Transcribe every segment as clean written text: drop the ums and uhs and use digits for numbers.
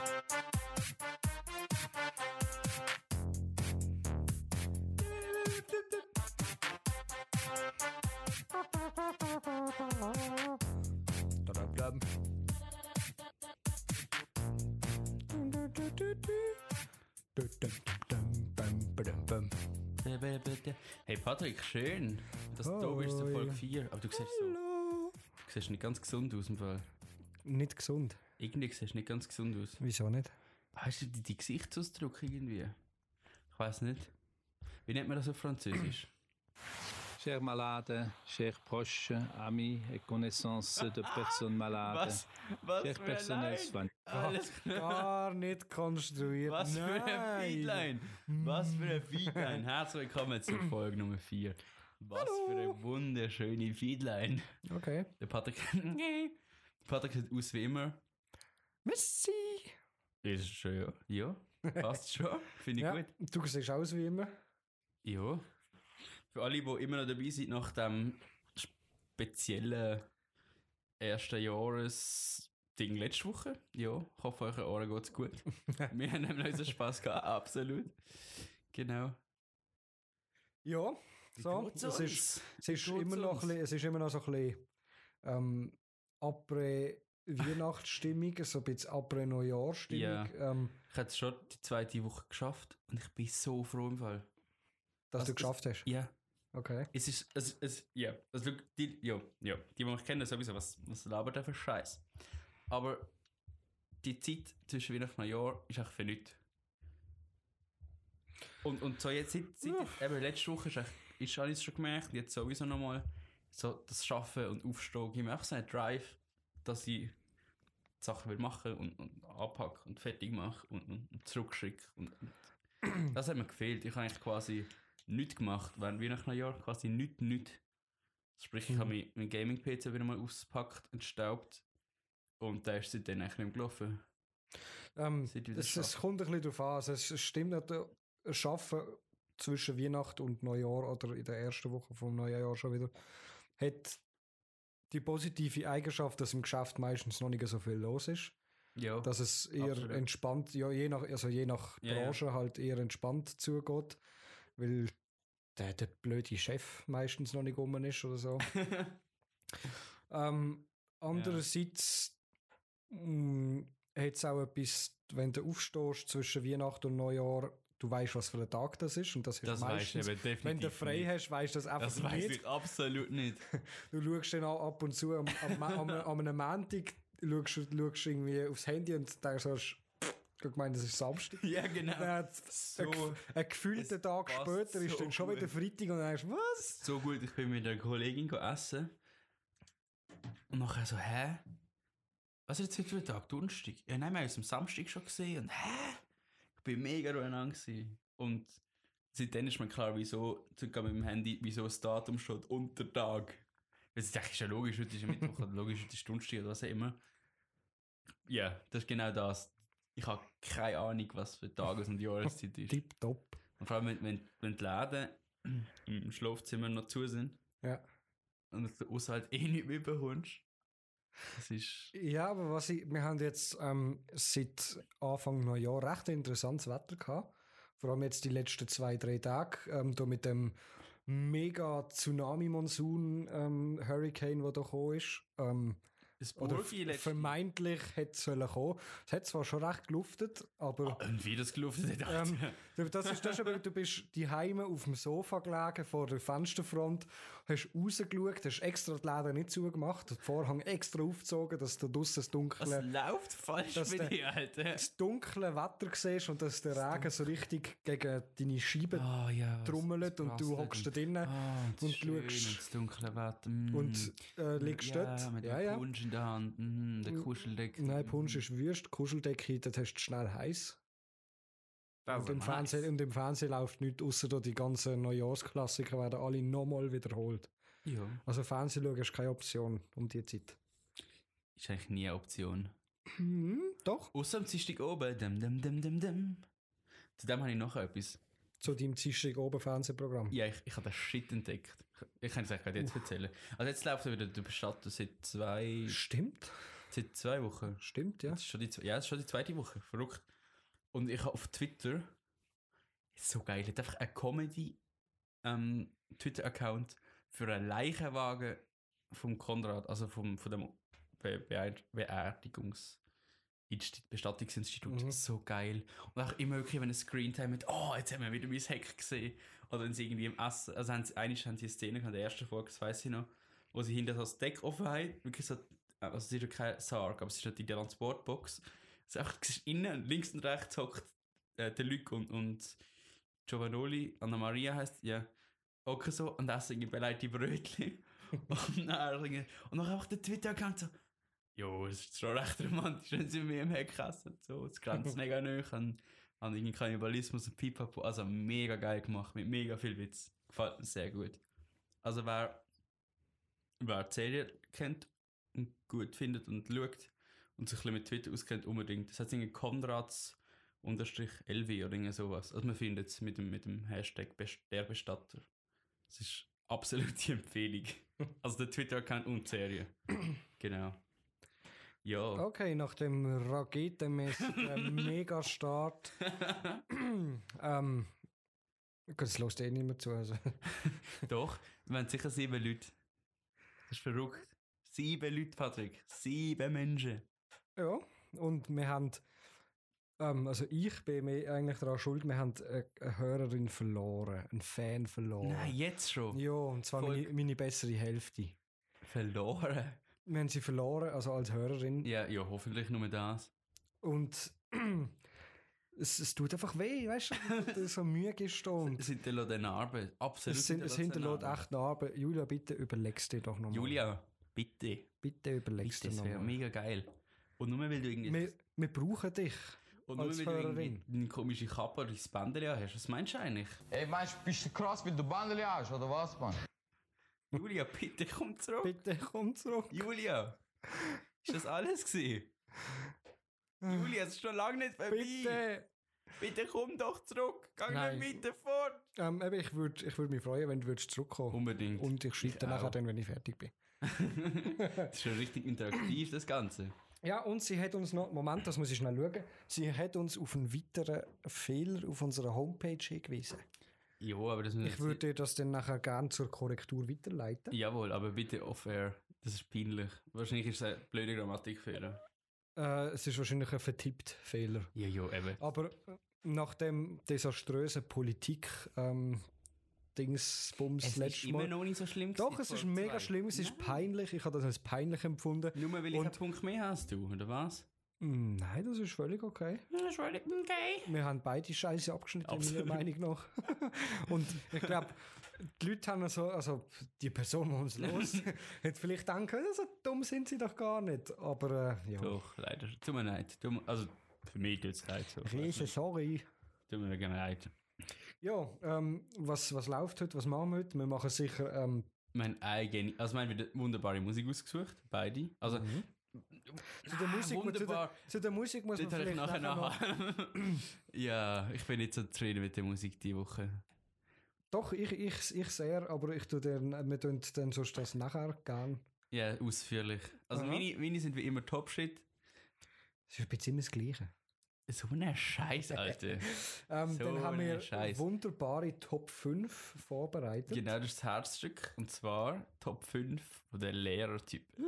Hey Patrick, schön, dass du da bist zur Folge 4. Aber du siehst nicht ganz gesund aus im Fall. Nicht gesund? Irgendwie siehst du nicht ganz gesund aus. Wieso nicht? Hast du die Gesichtsausdruck irgendwie? Ich weiss nicht. Wie nennt man das auf Französisch? Cher malade, cher proche, ami et connaissance de personnes malades. Was Cher für ein personnel Line? soin. Gar nicht konstruiert. Was für ein Feedline! Was für ein Feedline! Herzlich willkommen zur Folge Nummer 4. Was für eine wunderschöne Feedline! Okay. Der Patrick sieht aus wie immer. Messi! Ist schon, ja. Passt schon. Finde ich Ja, gut. du siehst aus wie immer. Ja. Für alle, die immer noch dabei sind nach dem speziellen ersten Jahres-Ding letzte Woche. Ja, ich hoffe, euren Ohren geht es gut. Wir haben nämlich unseren Spass gehabt, absolut. Genau. Ja, so. geht's Es uns? ist immer noch so ein bisschen Après-Weihnachtsstimmung, so ein bisschen Après-Neujahr-Stimmung. Ja. Ich habe es schon die zweite Woche geschafft und ich bin so froh im Fall. Dass Also du geschafft hast. Ja. Okay. Es ist, ja. Also, die mich kennen, sowieso, was labert der für Scheiß. Aber die Zeit zwischen Weihnachten und Neujahr ist echt für nichts. Und so jetzt, seit eben letzte Woche ist alles schon gemerkt, jetzt sowieso nochmal so das Schaffen und Aufstehen, gibt mir einfach so einen Drive, dass ich die Sachen will machen und anpacken und fertig mache und zurückschicke. Und das hat mir gefehlt. Ich habe eigentlich quasi nichts gemacht, während Weihnachten und Neujahr quasi nichts. Sprich, ich habe meinen Gaming-PC wieder mal ausgepackt, entstaubt und der ist seitdem eigentlich nicht mehr gelaufen. Es kommt ein bisschen darauf an. Also es stimmt nicht, das Arbeiten zwischen Weihnachten und Neujahr oder in der ersten Woche vom Neujahr schon wieder hat die positive Eigenschaft, dass im Geschäft meistens noch nicht so viel los ist. Ja, dass es eher absolut. entspannt, ja, je nach Branche halt eher entspannt zugeht, weil der blöde Chef meistens noch nicht rum ist oder so. Andererseits hat es auch etwas, wenn du aufstehst zwischen Weihnachten und Neujahr, du weißt, was für ein Tag das ist und das ist meistens, weißt du eben definitiv wenn du frei nicht. hast, weißt du das einfach Das weiss nicht. ich absolut nicht. Du schaust dann auch ab und zu am einem Montag, schaust irgendwie aufs Handy und denkst so, ich meine, das ist Samstag. Ja, genau. Ein gefühlter Tag später ist dann schon wieder Freitag und dann denkst du, was? So gut, ich bin mit einer Kollegin essen und nachher so, hä? Was ist jetzt heute für ein Tag? Donnerstag? Ja, nein, wir haben uns am Samstag schon gesehen und ich bin mega durcheinander gewesen. Und seitdem ist mir klar, wieso, sogar mit dem Handy, wieso das Datum steht unter Tag. Das ist ja logisch, heute ist ja Mittwoch, oder logisch, heute ist Donnerstag oder was auch immer. Ja, das ist genau das. Ich habe keine Ahnung, was für Tages- und Jahreszeit ist. Tipptopp. Und vor allem, wenn die Läden im Schlafzimmer noch zu sind Ja. und du außerhalb nicht mehr bekommst. Das ist... Ja, aber wir haben jetzt seit Anfang Neujahr recht interessantes Wetter gehabt. Vor allem jetzt die letzten 2-3 Tage. Da mit dem mega Tsunami-Monsun-Hurricane, der da gekommen ist. Oder vermeintlich hätte sollen kommen. Es hat zwar schon recht geluftet, aber... Und wie das geluftet hat. das ist das, aber du bist daheim auf dem Sofa gelegen, vor der Fensterfront, hast rausgeschaut, hast extra die Läden nicht zugemacht, den Vorhang extra aufgezogen, dass du draussen das dunkle... Was läuft falsch bei dir, Alter? Das dunkle Wetter siehst und dass der Regen so richtig gegen deine Scheibe trommelt und du hockst da drinnen und schaust... Das dunkle Wetter. Und liegst dort. Mit dem Punsch in der Hand, der Kuscheldecke. Nein, Punsch ist Wüst, Kuscheldecke, dort hast du schnell heiß. Und im Fernsehen läuft nichts, außer die ganzen Neujahrsklassiker werden alle nochmal wiederholt. Ja. Also Fernsehen schauen ist keine Option um die Zeit. Ist eigentlich nie eine Option. Doch. Außer am Dienstag oben. Zu dem habe ich noch etwas. Zu deinem Dienstag oben Fernsehprogramm. Ja, ich habe den Shit entdeckt. Ich kann es eigentlich gerade jetzt erzählen. Also jetzt läuft wieder der Bestatter seit 2... Stimmt. Seit 2 Wochen. Stimmt, ja. Das ist schon es ist schon die zweite Woche. Verrückt. Und ich habe auf Twitter, so geil, hat einfach ein Comedy Twitter-Account für einen Leichenwagen vom Konrad, also von dem Bestattungsinstitut. So geil. Und auch immer wirklich, wenn ein Screentime mit, jetzt haben wir wieder mein Heck gesehen. Oder wenn sie irgendwie im Essen, also haben sie eine Szene in der ersten Folge, das weiss ich noch, wo sie hinter so das Deck offen haben, wirklich so, also es ist ja kein Sarg, aber es ist halt die Transportbox. Also einfach, innen, links und rechts hockt der Luc und Giovanoli, Anna Maria heisst, ja, hocken so und essen irgendwie beleidigte Brötchen. und dann einfach der Twitter-Account so, jo, es ist schon recht romantisch, wenn sie mit mir im Heck essen. So, es grenzt mega nahe an irgendwie Kannibalismus und Pipapo. Also mega geil gemacht, mit mega viel Witz. Gefällt mir sehr gut. Also wer die Serie kennt und gut findet und schaut und sich ein bisschen mit Twitter auskennt, unbedingt. Das heißt irgendwie Konrads_LW oder irgend sowas. Also man findet es mit dem Hashtag der Bestatter. Das ist absolut die Empfehlung. Also der Twitter-Account und die Serie. Genau. Ja. Okay, nach dem raketenmäßigen Megastart. Das lässt eh nicht mehr zu. Also. Doch, wir haben sicher 7 Leute. Das ist verrückt. 7 Leute, Patrick. 7 Menschen. Ja, und wir haben, also ich bin mir eigentlich daran schuld, wir haben eine Hörerin verloren, einen Fan verloren. Nein, jetzt schon? Ja, und zwar meine bessere Hälfte. Verloren? Wir haben sie verloren, also als Hörerin. Ja, hoffentlich nur das. Und es tut einfach weh, weißt du, so Mühe gestanden. Es hinterlässt eine Narbe, absolut. Es hinterlässt echt Narbe. Julia, bitte überlegst dir doch nochmal. Julia, bitte. Bitte überlegst dir nochmal. Das wäre mega geil. Und nur weil du irgendwie... Wir brauchen dich. Und nur weil du irgendwie eine komische Kappe oder das Bändchen hast, was meinst du eigentlich? Ey, meinst du, bist du krass, weil du Bändchen hast, oder was, Mann? Julia, bitte komm zurück. Bitte komm zurück. Julia, ist das alles gewesen? Julia, es ist schon lange nicht vorbei. Bitte komm doch zurück. Geh nicht weiter fort. Ich würd mich freuen, wenn du zurückkommen würdest. Unbedingt. Und ich schreibe dann nachher, wenn ich fertig bin. Das ist schon richtig interaktiv, das Ganze. Ja, und sie hat uns noch, Moment, das muss ich schnell schauen, sie hat uns auf einen weiteren Fehler auf unserer Homepage hingewiesen. Ja, aber das ich würde dir das dann nachher gerne zur Korrektur weiterleiten. Jawohl, aber bitte off-air. Das ist peinlich. Wahrscheinlich ist es ein blöder Grammatikfehler. Es ist wahrscheinlich ein vertippt Fehler. Ja, eben. Aber nach dem desaströsen Dingsbums letztes Mal. Es ist immer noch nicht so schlimm. Doch, es ist mega schlimm, es ist peinlich. Ich habe das als peinlich empfunden. Nur weil ich einen Punkt mehr hast du, oder was? Nein, das ist völlig okay. Das ist völlig okay. Wir haben beide Scheiße abgeschnitten, meiner Meinung nach. Und ich glaube, die Leute haben also die Person, die uns los, hat vielleicht denken, so dumm sind sie doch gar nicht. Aber ja. Doch, leider. Tut mir leid. Also für mich tut es leid. So. Riesen sorry. Tut mir gerne leid. Ja, was läuft heute? Was machen wir heute? Wir machen sicher... wir haben wieder wunderbare Musik ausgesucht, beide. Also, zu der Musik muss man vielleicht nachher noch... Ja, ich bin nicht so zufrieden mit der Musik diese Woche. Doch, ich sehr, aber wir tun dann sonst das nachher gern. Ja, ausführlich. Also meine sind wie immer Top-Shit. Es ist ein bisschen immer das Gleiche. So ein Scheiß, Alter. Dann haben wir wunderbare Top 5 vorbereitet. Genau, das ist das Herzstück. Und zwar Top 5 von den Lehrertypen.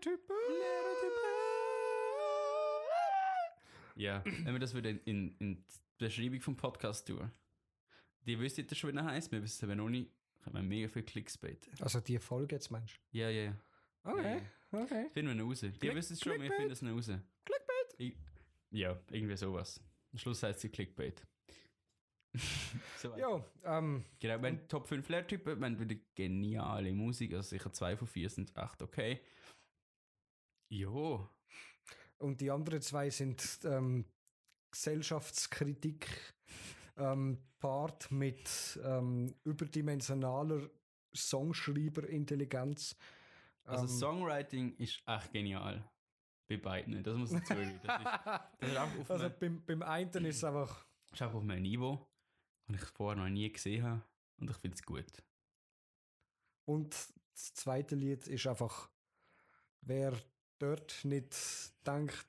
Ja, wenn wir das wieder in die Beschreibung vom Podcast tun. Die wisst ihr schon, wie er heisst. Wir wissen es aber noch nicht. Können wir mega viel Clickbait. Also die Folge jetzt, meinst du? Ja. Okay. Finden wir noch raus. Die wissen es schon, wir finden es noch raus. Clickbait! Ja, irgendwie sowas. Am Schluss heißt sie Clickbait. So ja, genau, wenn Top 5 Lehrtypen, wenn wieder geniale Musik, also sicher 2 von 4 sind echt okay. Jo. Und die anderen 2 sind Gesellschaftskritik, Part mit überdimensionaler Songschreiberintelligenz. Also Songwriting ist echt genial. Bei beiden, das muss ich zugeben. Das ist auch auf also beim einen ist es einfach... Das ist einfach auf meinem Niveau, das ich vorher noch nie gesehen habe. Und ich finde es gut. Und das zweite Lied ist einfach, wer dort nicht denkt,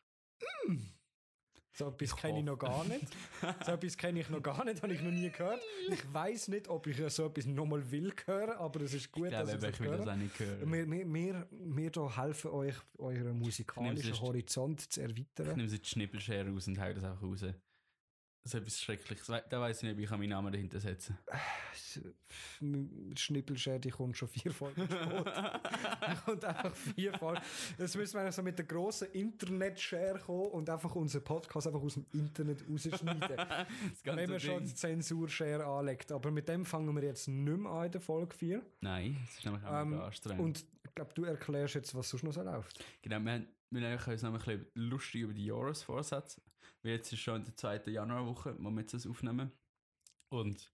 so etwas kenne ich noch gar nicht. So etwas kenne ich noch gar nicht, habe ich noch nie gehört. Ich weiss nicht, ob ich so etwas nochmal will hören, aber es ist gut, dass ich das will das auch nicht hören. Wir da helfen euch, euren musikalischen Horizont zu erweitern. Ich nehme sie die Schnippelschere raus und hau das einfach raus. Das ist etwas Schreckliches. Da weiss ich nicht, ob ich meinen Namen dahinter setzen kann. Schnippelschere, die kommt schon 4 Folgen später. Die kommt einfach 4 Folgen. Jetzt müssen wir so mit der grossen Internet-Share kommen und einfach unseren Podcast einfach aus dem Internet rausschneiden. Wenn man schon die Zensur-Share anlegt. Aber mit dem fangen wir jetzt nicht mehr an in der Folge 4. Nein, das ist nämlich auch anstrengend. Und ich glaube, du erklärst jetzt, was sonst noch so läuft. Genau, wir können uns noch ein bisschen lustig über die Jahresvorsätze. Weil jetzt ist schon in der 2. Januarwoche, wo wir jetzt das aufnehmen. Und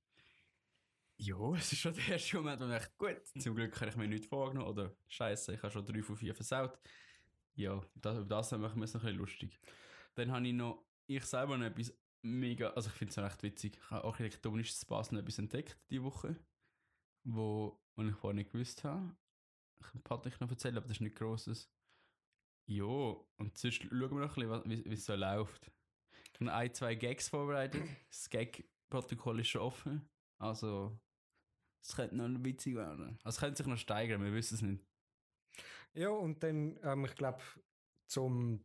ja, es ist schon der erste Moment, wo ich dachte, gut, zum Glück habe ich mir nichts vorgenommen. Oder Scheiße, ich habe schon 3 von 4 versaut. Ja, über das machen wir es noch ein bisschen lustig. Dann habe ich selber noch etwas mega, also ich finde es recht witzig. Ich habe architektonisches Basel etwas entdeckt diese Woche, wo ich vorher nicht gewusst habe. Ich kann Patrick noch erzählen, aber das ist nichts Grosses. Ja, und sonst schauen wir noch ein bisschen, wie es so läuft. Ich habe 1-2 Gags vorbereitet. Das Gag-Protokoll ist schon offen. Also, es könnte noch witzig werden. Also, es könnte sich noch steigern, wir wissen es nicht. Ja, und dann, ich glaube, zum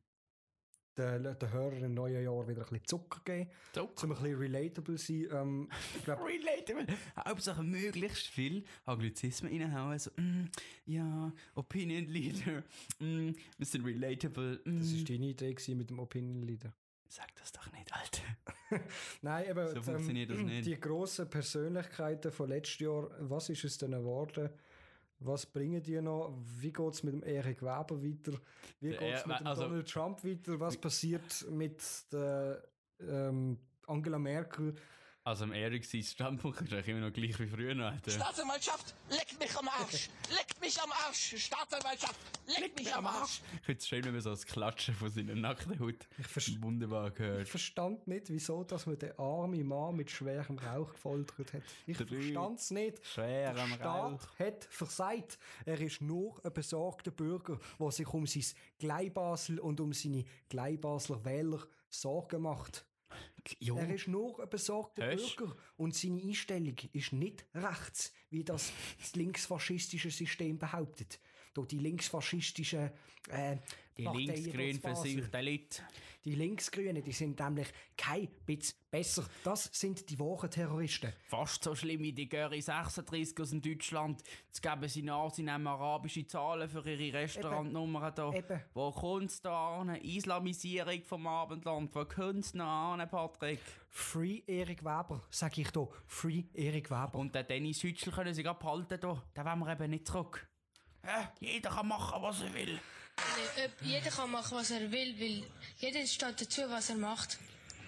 den Hörern im neuen Jahr wieder ein bisschen Zucker geben. Zum ein bisschen relatable sein. Relatable? Hauptsache möglichst viel Anglizismen reinhauen. So, ja, Opinion Leader. Wir sind relatable. Das war deine Idee mit dem Opinion Leader. Sag das doch nicht, Alter. Nein, aber so funktioniert das nicht. Die grossen Persönlichkeiten von letztes Jahr, was ist es denn geworden? Was bringen die noch? Wie geht es mit dem Eric Weber weiter? Wie geht es mit dem Donald Trump weiter? Was passiert mit der Angela Merkel? Also am Erik, sein Standpunkt ist eigentlich immer noch gleich wie früher. Alter. Staatsanwaltschaft, leckt mich am Arsch! Leckt mich am Arsch! Staatsanwaltschaft, leckt mich am Arsch! Ich finde es schön, wenn man so das Klatschen von seiner nackten Haut wunderbar gehört. Ich verstand nicht, wieso dass man den armen Mann mit schwerem Rauch gefoltert hat. Ich verstand es nicht. Der Staat hat versagt. Er ist nur ein besorgter Bürger, der sich um sein Gleibasel und um seine Gleibasler Wähler Sorgen macht. Jo. Er ist nur ein besorgter Bürger und seine Einstellung ist nicht rechts, wie das linksfaschistische System behauptet. Durch die linksfaschistischen die linksgrünen versuchten Leute. Die Linksgrünen, die sind nämlich kein bisschen besser. Das sind die wahren Terroristen. Fast so schlimm wie die Göri 36 aus Deutschland. Jetzt geben sie nach, sie nehmen arabische Zahlen für ihre Restaurantnummern da. Wo kommt es da an? Islamisierung vom Abendland. Wo kommt es noch an, Patrick? Free Erik Weber, sag ich da. Free Erik Weber. Und den Dennis Hütschel können sie gerade behalten da. Den wollen wir eben nicht zurück. Jeder kann machen, was er will. Jeder kann machen, was er will, weil jeder steht dazu, was er macht.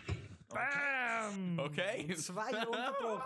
Bam! Okay. 2 untergebracht.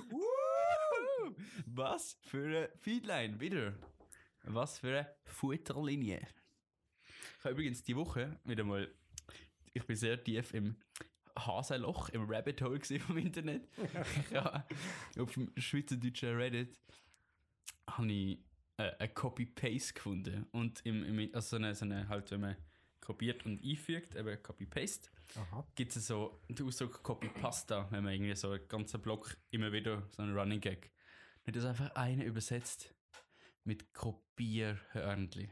Was für eine Feedline, wieder. Was für eine Futterlinie. Ich habe übrigens die Woche wieder mal, ich bin sehr tief im Hasenloch, im Rabbit Hole vom Internet. Ja, auf dem schweizerdeutschen Reddit habe ich ein Copy-Paste gefunden. Und also so eine, halt, wenn man kopiert und einfügt, eben Copy-Paste, gibt es so den Ausdruck Copy-Pasta, wenn man irgendwie so einen ganzen Block immer wieder so einen Running Gag. Nicht das einfach eine übersetzt mit Kopierhörnli.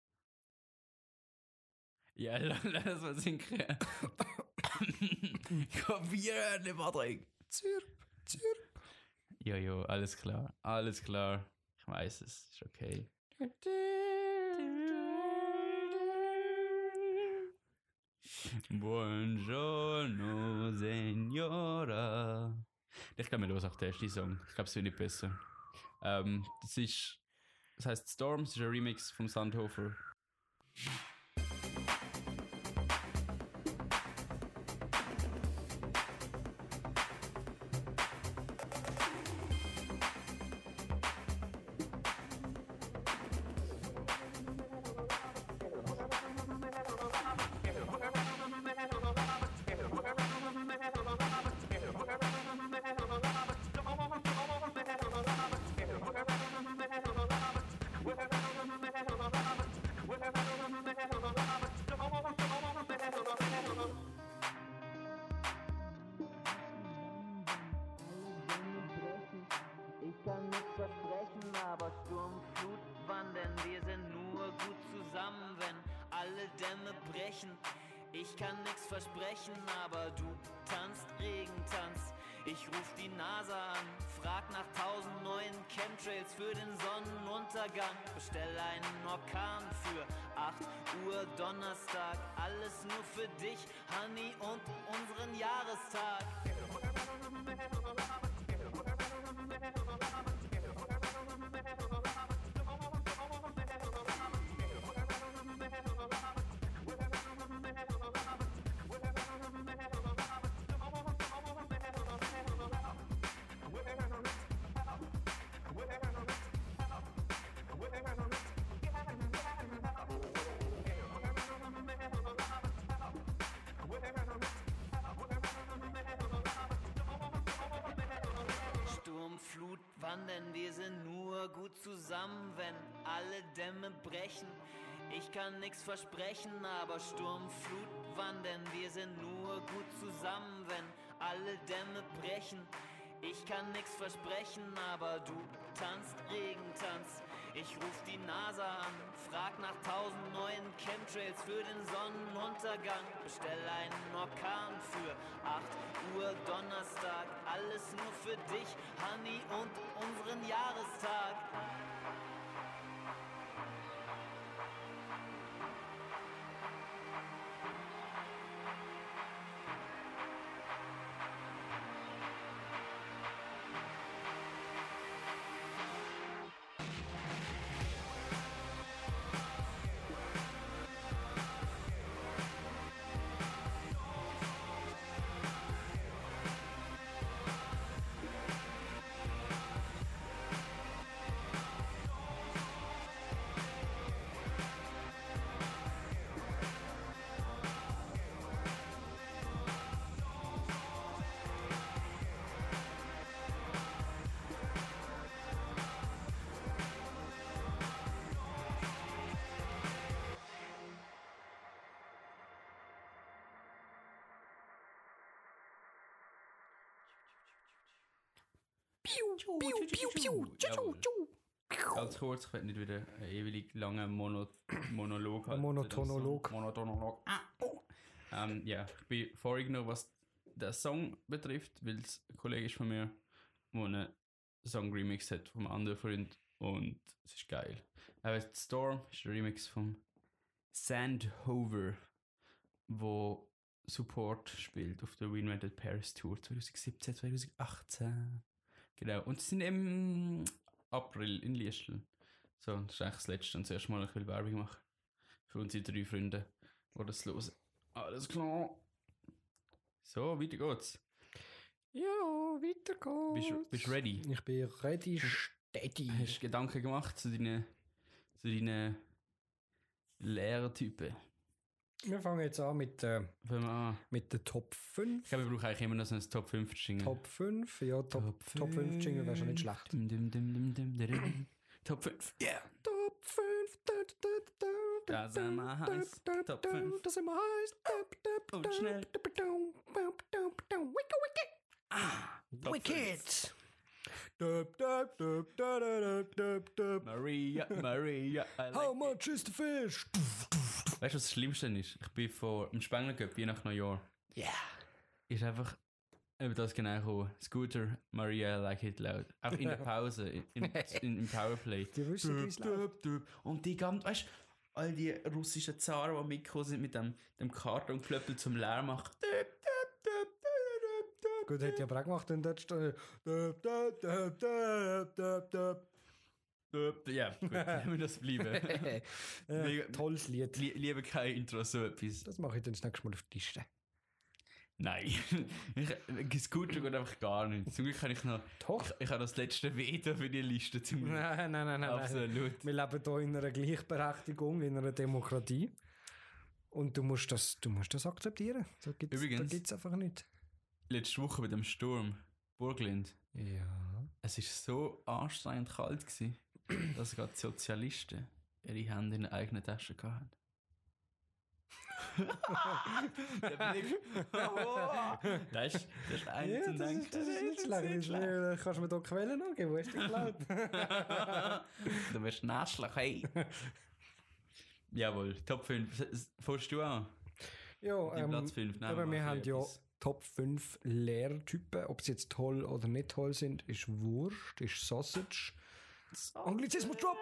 Ja, lass mal sinken. Kopierhörnli, Patrick. Zirp. Jo, alles klar. Ich weiß es, ist okay. Buongiorno, Signora. Ich glaube, mir los auch der erste Song. Ich glaube, es wird nicht besser. Das heißt Storm, das ist ein Remix vom Sandhofer. brechen. Ich kann nix versprechen, aber du tanzt Regentanz. Ich ruf die NASA an, frag nach 1000 neuen Chemtrails für den Sonnenuntergang. Bestell einen Orkan für 8 Uhr Donnerstag. Alles nur für dich, Honey, und unseren Jahrestag. Sturmflut wandern, wir sind nur gut zusammen, wenn alle Dämme brechen. Ich kann nix versprechen, aber Sturmflut wandern, wir sind nur gut zusammen, wenn alle Dämme brechen. Ich kann nix versprechen, aber du tanzt Regentanz. Ich ruf die NASA an, frag nach 1000 neuen Chemtrails für den Sonnenuntergang. Bestell einen Orkan für 8 Uhr Donnerstag. Alles nur für dich, Honey, und unseren Jahrestag. Ganz kurz, ich werde nicht wieder einen ewig langen Monolog halten. Monotonolog. Ja, ich bin vorgenommen, was den Song betrifft, weil es ein Kollege ist von mir, der einen Song-Remix hat vom anderen Freund und es ist geil. Storm ist der Remix vom Sandhover, wo Support spielt auf der Reinvented Paris Tour 2017-2018. Genau, und sie sind im April in Liestel. So, das ist eigentlich das Letzte. Und zuerst mal ein bisschen Werbung machen. Für unsere 3 Freunde, die das hören. Alles klar. So, weiter geht's. Ja, weiter geht's. Bist du ready? Ich bin ready, steady. Hast du Gedanken gemacht zu deinen Lehrertypen? Wir fangen jetzt an mit den Top 5. Ich glaube, wir brauchen eigentlich immer noch so ein Top 5 Jingle. Top 5, ja, Top 5 Jingle wäre schon nicht schlecht. Top 5, yeah. Top 5, Das sind wir heiß. Top 5. Das sind wir heiß. Und schnell. Wicked. Maria, How much is the fish? Weißt du, was das Schlimmste ist? Ich bin im Spengler Cup, wie nach Neujahr. Yeah. Ist einfach über das genau gekommen. Scooter, Maria, like it loud. Auch in der Pause, im Powerplay. Die wissen, wie es läuft. Und die ganzen, weißt du, all die russischen Zaren, die mitgekommen sind mit dem Kartonklöppel zum Leer machen. Gut, hätte ich aber auch gemacht, dann dort steht. Ja, gut, lassen wir das bleiben. Tolles Lied. Lieber kein Intro, so etwas. Das mache ich dann das nächste Mal auf die Liste. Nein, Scooter geht einfach gar nicht. Zum Glück habe ich noch... Doch. Ich habe das letzte Veto für die Liste. Zum Glück. Nein. Absolut. Wir leben hier in einer Gleichberechtigung, in einer Demokratie. Und du musst das akzeptieren. Da gibt's einfach nicht. Letzte Woche bei dem Sturm, Burglind. Ja. Es war so anstrengend kalt gewesen, dass gerade die Sozialisten ihre Hände in der eigenen Tasche hatten. Der Blick. Das ist eins zum Denken. Das ist nicht schlecht. Kannst du mir hier Quellen angeben? Wo hast du die geklaut? Du wirst naschlich, hey. Jawohl, Top 5. Fährst du an? Ja, Platz 5. aber wir haben ja Top 5 Lehrtypen. Ob sie jetzt toll oder nicht toll sind, ist Wurst, ist Sausage. Anglizismus Drop!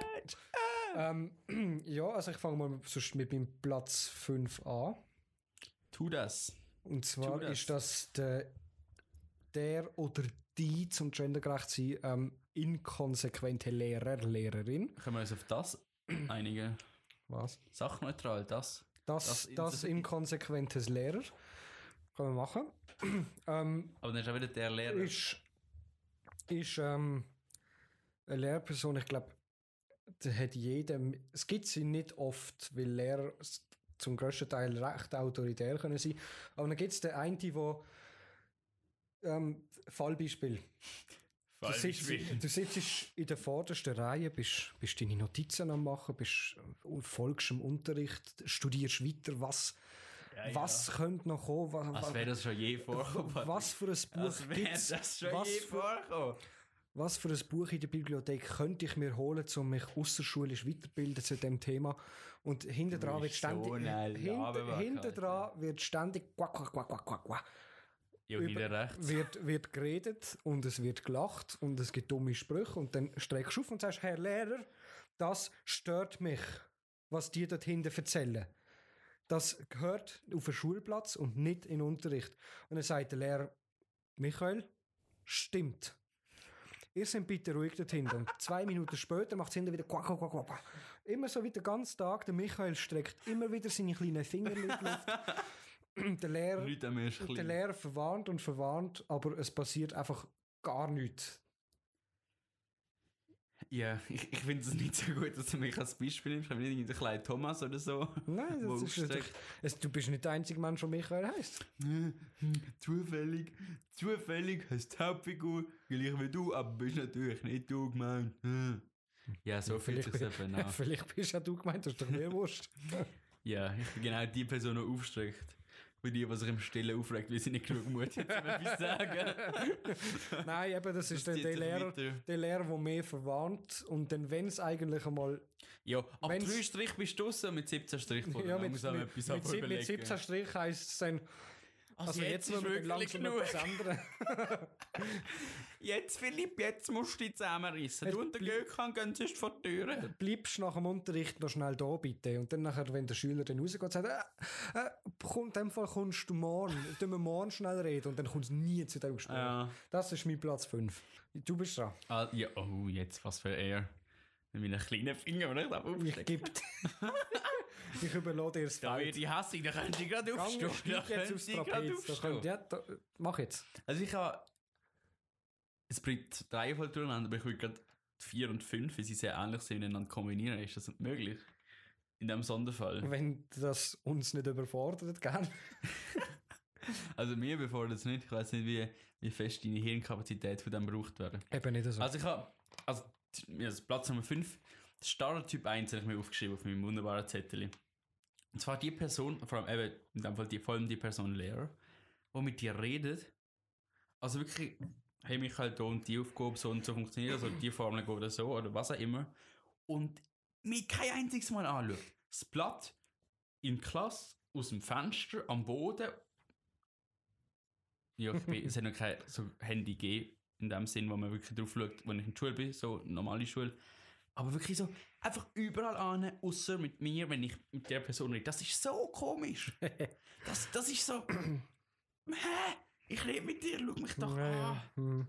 Ja, also ich fange mal sonst mit meinem Platz 5 an. Tu das. Und zwar ist das der oder die, zum gendergerecht zu sein, inkonsequente Lehrer, Lehrerin. Können wir uns auf das einigen? Was? Sachneutral, das. Das inkonsequentes Lehrer. Kann man machen. Aber dann ist auch wieder der Lehrer. Ist eine Lehrperson, ich glaube, der hat jedem. Es gibt sie nicht oft, weil Lehrer zum grössten Teil recht autoritär können sein. Aber dann gibt es den einen, der Fallbeispiel. Du sitzt in der vordersten Reihe, bist deine Notizen am machen, folgst im Unterricht, studierst weiter, was könnte noch kommen. Als wäre das schon je vorgekommen. Was für ein Buch gibt es? Was für ein Buch in der Bibliothek könnte ich mir holen, um mich ausserschulisch weiterbilden zu dem Thema? Und hinten dran wird ständig quack, quack, quack, quack, quack, quack. Ja, wird geredet und es wird gelacht und es gibt dumme Sprüche und dann streckst du auf und sagst, Herr Lehrer, das stört mich, was die dort hinten erzählen. Das gehört auf den Schulplatz und nicht in den Unterricht. Und dann sagt der Lehrer, Michael, stimmt. Ihr seid bitte ruhig dort hinten. Und 2 Minuten später macht es hinten wieder quack, quack, quack, quack. Immer so wie den ganzen Tag. Der Michael streckt immer wieder seine kleinen Finger in die Luft. Der Lehrer verwarnt, aber es passiert einfach gar nichts. Ja, ich finde es nicht so gut, dass du mich als Beispiel nimmst. Ich habe nicht einen kleinen Thomas oder so. Nein, das ist du bist nicht der einzige Mensch, der Michael heisst. Zufällig heisst die Hauptfigur gleich wie du, aber bist natürlich nicht du gemeint. Ja, so fühlt sich das eben an. Vielleicht bist ja du gemeint, das ist doch mir wurscht. Ja, ich bin genau die Person, die aufstreckt. Für die, die sich im Stillen aufregt, weil sie nicht genug Mut hat, um etwas zu sagen. Nein, eben, das ist der Lehrer, der mehr verwarnt. Und dann, wenn es eigentlich einmal... Ja, ab 3 Strich bist du draussen, mit 17 Strich vor ja, mit 17 Strich heisst es dann... Also jetzt müssen wir langsam etwas ändern. Jetzt, Philipp, jetzt musst du dich zusammenreissen. Du und der Gökhan gehen sonst vor die Türe. Bleibst nach dem Unterricht noch schnell da, bitte. Und dann nachher, wenn der Schüler dann rausgeht, sagt in dem Fall kommst du morgen. Tun wir morgen schnell reden. Und dann kommst du nie zu dem Gespräch. Ja. Das ist mein Platz 5. Du bist dran. Ja, oh, jetzt was für er. Mit meinen kleinen Fingern, oder? Ich überlasse dir das Feld. Da wird die Hassig, da könnt ihr gerade aufstehen. Mach jetzt. Also ich habe... Es bringt 3 voll durcheinander, aber ich will gerade 4 und 5, weil sie sehr ähnlich sind, miteinander kombinieren. Ist das nicht möglich? In diesem Sonderfall. Wenn das uns nicht überfordert, gell? Also mir überfordert es nicht. Ich weiß nicht, wie fest deine Hirnkapazität von dem gebraucht werden. Eben nicht so. Also ich habe... Also Platz Nummer 5, Starter-Typ 1 habe ich mir aufgeschrieben auf meinem wunderbaren Zettel. Und zwar die Person, vor allem eben, in dem Fall vor allem die Person Lehrer, die mit dir redet. Also wirklich, hey, mich halt da und die Aufgabe so und so funktioniert, also die Formel geht oder so, oder was auch immer. Und mich kein einziges Mal anschaut. Das Blatt in der Klasse, aus dem Fenster, am Boden. Ja, es hat noch kein so Handy gegeben, in dem Sinn, wo man wirklich drauf schaut, wenn ich in der Schule bin, so normale Schule. Aber wirklich so, einfach überall an, außer mit mir, wenn ich mit der Person rede. Das ist so komisch. Das ist so, ich rede mit dir, schau mich doch an.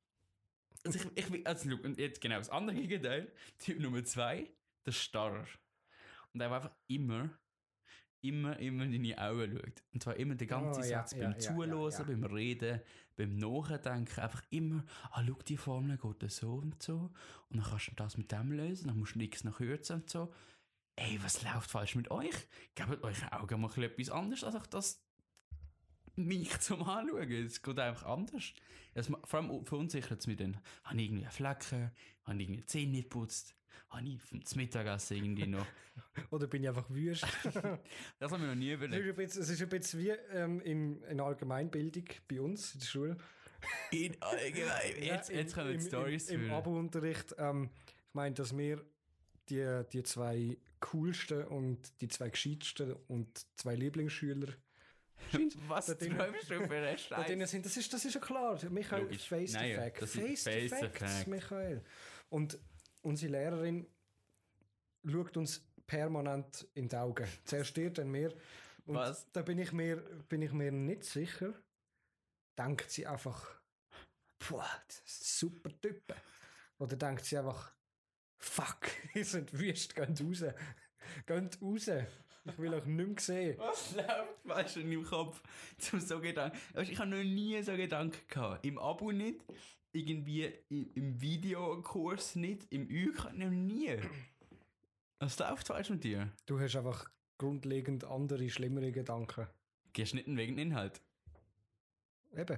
Also und jetzt genau das andere Gegenteil, Typ Nummer 2, der Starrer. Und der einfach immer in deine Augen schaut. Und zwar immer den ganzen Satz, beim Zuhören, beim Reden, beim Nachdenken, einfach immer, schau, die Formel geht so und so, und dann kannst du das mit dem lösen, dann musst du nichts noch kürzen und so. Ey, was läuft falsch mit euch? Gebt euch Augen mal etwas anderes, als das mich zum Anschauen. Es geht einfach anders. Vor allem verunsichert es mich dann. Habe ich irgendwie Flecken? Habe ich irgendwie die Zähne nicht geputzt? Habe ich vom Mittagessen irgendwie noch... Oder bin ich einfach wüst? Das haben wir noch nie überlegt. Es ist ein bisschen wie in Allgemeinbildung bei uns in der Schule. In Allgemein? Jetzt kommen die Storys Im Abo-Unterricht. Ich meine, dass wir die 2 coolsten und die 2 gescheitsten und 2 Lieblingsschüler. Was träumst du für einen Scheiß? Das ist ja klar. Michael, Logisch. face the Nein, fact. das ist Face the facts, Michael. Und unsere Lehrerin schaut uns permanent in die Augen. Zuerst dir, dann mir. Und Was? da bin ich mir nicht sicher. Denkt sie einfach, boah, das ist ein super Typ. Oder denkt sie einfach, fuck, ihr seid wüst, geht raus. Geht raus. Ich will euch nicht mehr sehen. Was läuft, weißt du, in meinem Kopf? Zum so Gedanken. Weißt, ich habe noch nie so Gedanken gehabt. Im Abo nicht, irgendwie im Videokurs nicht, im ÜK noch nie. Was läuft falsch mit dir? Du hast einfach grundlegend andere, schlimmere Gedanken. Geschnitten wegen Inhalt. Eben.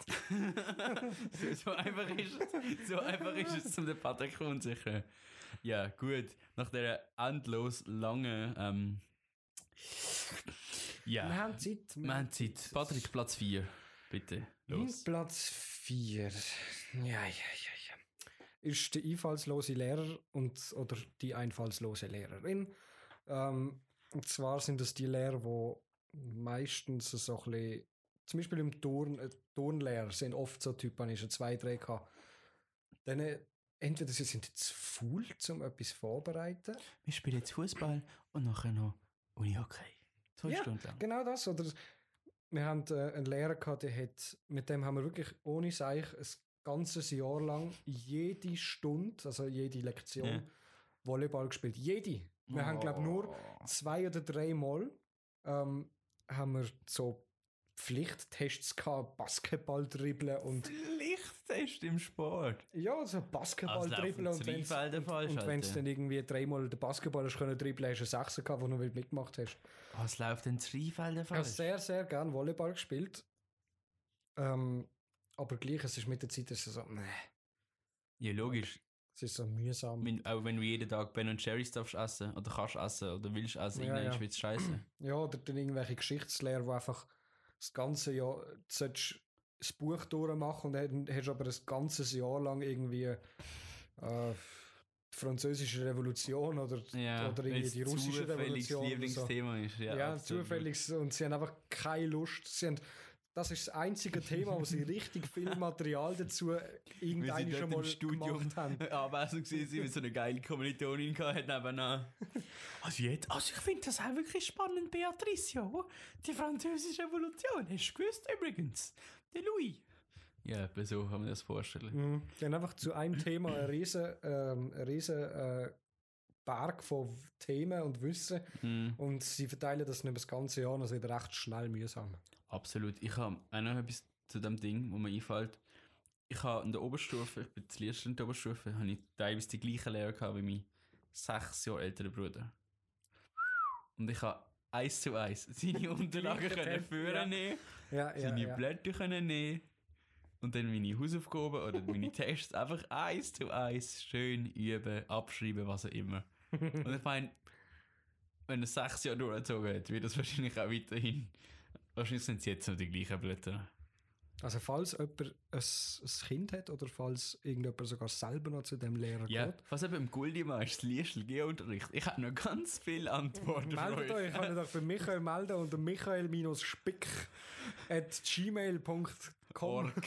so einfach ist es, um den Patrick verunsichern. Ja, gut. Nach dieser endlos langen ja. Wir haben Zeit. Wir haben Zeit. Patrick, Platz 4. Bitte, los. Platz 4. Ja. Ist der einfallslose Lehrer oder die einfallslose Lehrerin. Und zwar sind das die Lehrer, die meistens so ein bisschen, zum Beispiel im Turnlehrer sind oft so Typen, ich schon 2, 3 gehabt. Dann entweder sie sind zu faul, um etwas vorzubereiten. Wir spielen jetzt Fußball und nachher noch Unihockey. 2 Stunden lang. Genau das. Oder wir haben einen Lehrer gehabt, mit dem haben wir wirklich ohne Seich ein ganzes Jahr lang jede Stunde, also jede Lektion, Volleyball gespielt. Jede. Wir haben, glaube ich, nur 2 oder 3 Mal haben wir so Pflichttests gehabt, Basketball-Dribbeln und... Pflichttest im Sport? Ja, so Basketball-Dribbeln und wenn es dann irgendwie 3-mal den Basketball hast können dribbeln, hast du einen 6er gehabt, wo du mitgemacht hast. Was läuft denn Zweifelder falsch? Ich habe sehr, sehr gerne Volleyball gespielt. Aber gleich, es ist mit der Zeit so, Ja, logisch. Es ist so mühsam. Auch wenn du jeden Tag Ben & Jerry's darfst essen oder kannst essen oder willst essen, irgendwann wird es scheiße. Ja, oder dann irgendwelche Geschichtslehrer, wo einfach das ganze Jahr das Buch durchmachen und dann hast du aber das ganze Jahr lang irgendwie die französische Revolution oder irgendwie die russische Revolution. Lieblingsthema ist. Ja, zufällig. Und sie haben einfach keine Lust. Das ist das einzige Thema, wo sie richtig viel Material dazu irgendwann schon mal gemacht haben. Also gesehen, sie mit so einer geilen Kommilitonin gehabt nebenan. Also ich finde das auch wirklich spannend, Beatrice, ja. Die französische Revolution, hast du gewusst übrigens? Der Louis. Ja, so kann man das vorstellen. Dann einfach zu einem Thema ein riesen Berg von Themen und Wissen. Und sie verteilen das nicht das ganze Jahr, das wird recht schnell mühsam. Absolut. Ich habe auch noch etwas zu dem Ding, wo mir einfällt. Ich habe in der Oberstufe, ich bin zuerst in der Oberstufe, habe ich teilweise die gleichen Lehrer gehabt wie mein 6 Jahre älterer Bruder. Und ich habe 1:1 seine Unterlagen nehmen, seine Blätter nehmen und dann meine Hausaufgaben oder meine Tests einfach 1:1 schön üben, abschreiben, was auch immer. Und ich meine, wenn er 6 Jahre durchgezogen hat, wird das wahrscheinlich auch weiterhin. Wahrscheinlich sind es jetzt noch die gleichen Blätter. Also falls jemand ein Kind hat oder falls irgendjemand sogar selber noch zu dem Lehrer geht. Was eben im Guldimann ist, das Liestl Geo-Unterricht. Ich habe noch ganz viele Antworten. Meldet euch, ich kann euch für Michael melden unter michael-spick@gmail.com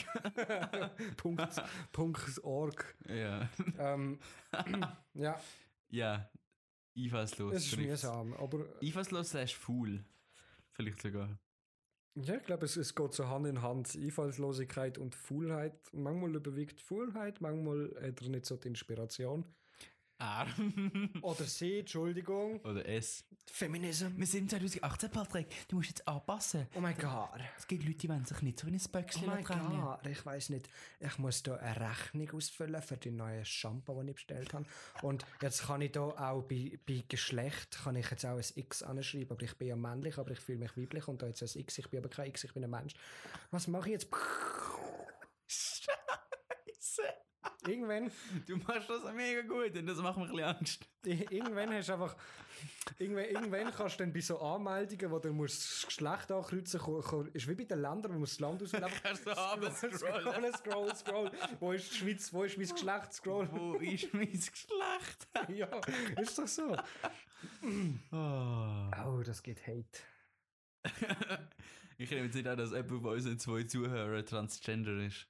.org. Ja. Ja. Ja. Einfallslos. Es ist mühsam, aber... Einfallslos / faul. Vielleicht sogar. Ja, ich glaube, es geht so Hand in Hand. Einfallslosigkeit und Faulheit. Manchmal überwiegt Faulheit, manchmal hat er nicht so die Inspiration. Oder sie, Entschuldigung. Oder es. Feminism. Wir sind 2018, Patrick. Du musst jetzt anpassen. Oh mein Gott. Es gibt Leute, die wollen sich nicht so in ein Böckchen drängen. Oh mein Gott. Ich weiss nicht. Ich muss da eine Rechnung ausfüllen für die neue Shampoo, die ich bestellt habe. Und jetzt kann ich da auch bei Geschlecht kann ich jetzt auch ein X anschreiben. Aber ich bin ja männlich, aber ich fühle mich weiblich. Und da jetzt ein X. Ich bin aber kein X, ich bin ein Mensch. Was mache ich jetzt? Scheiße. Irgendwann... Du machst das mega gut und das macht mir ein bisschen Angst. Irgendwann hast du einfach... Irgendwann kannst du dann bei so Anmeldungen, wo du musst das Geschlecht ankreuzen musst, ist wie bei den Ländern, wo man das Land auswählen kannst du scroll. Wo ist die Schweiz? Wo ist mein Geschlecht? Scroll. Wo ist mein Geschlecht? Ja, ist doch so. Oh, das geht Hate. Ich nehme jetzt nicht an, dass jemand von unseren 2 Zuhörern Transgender ist.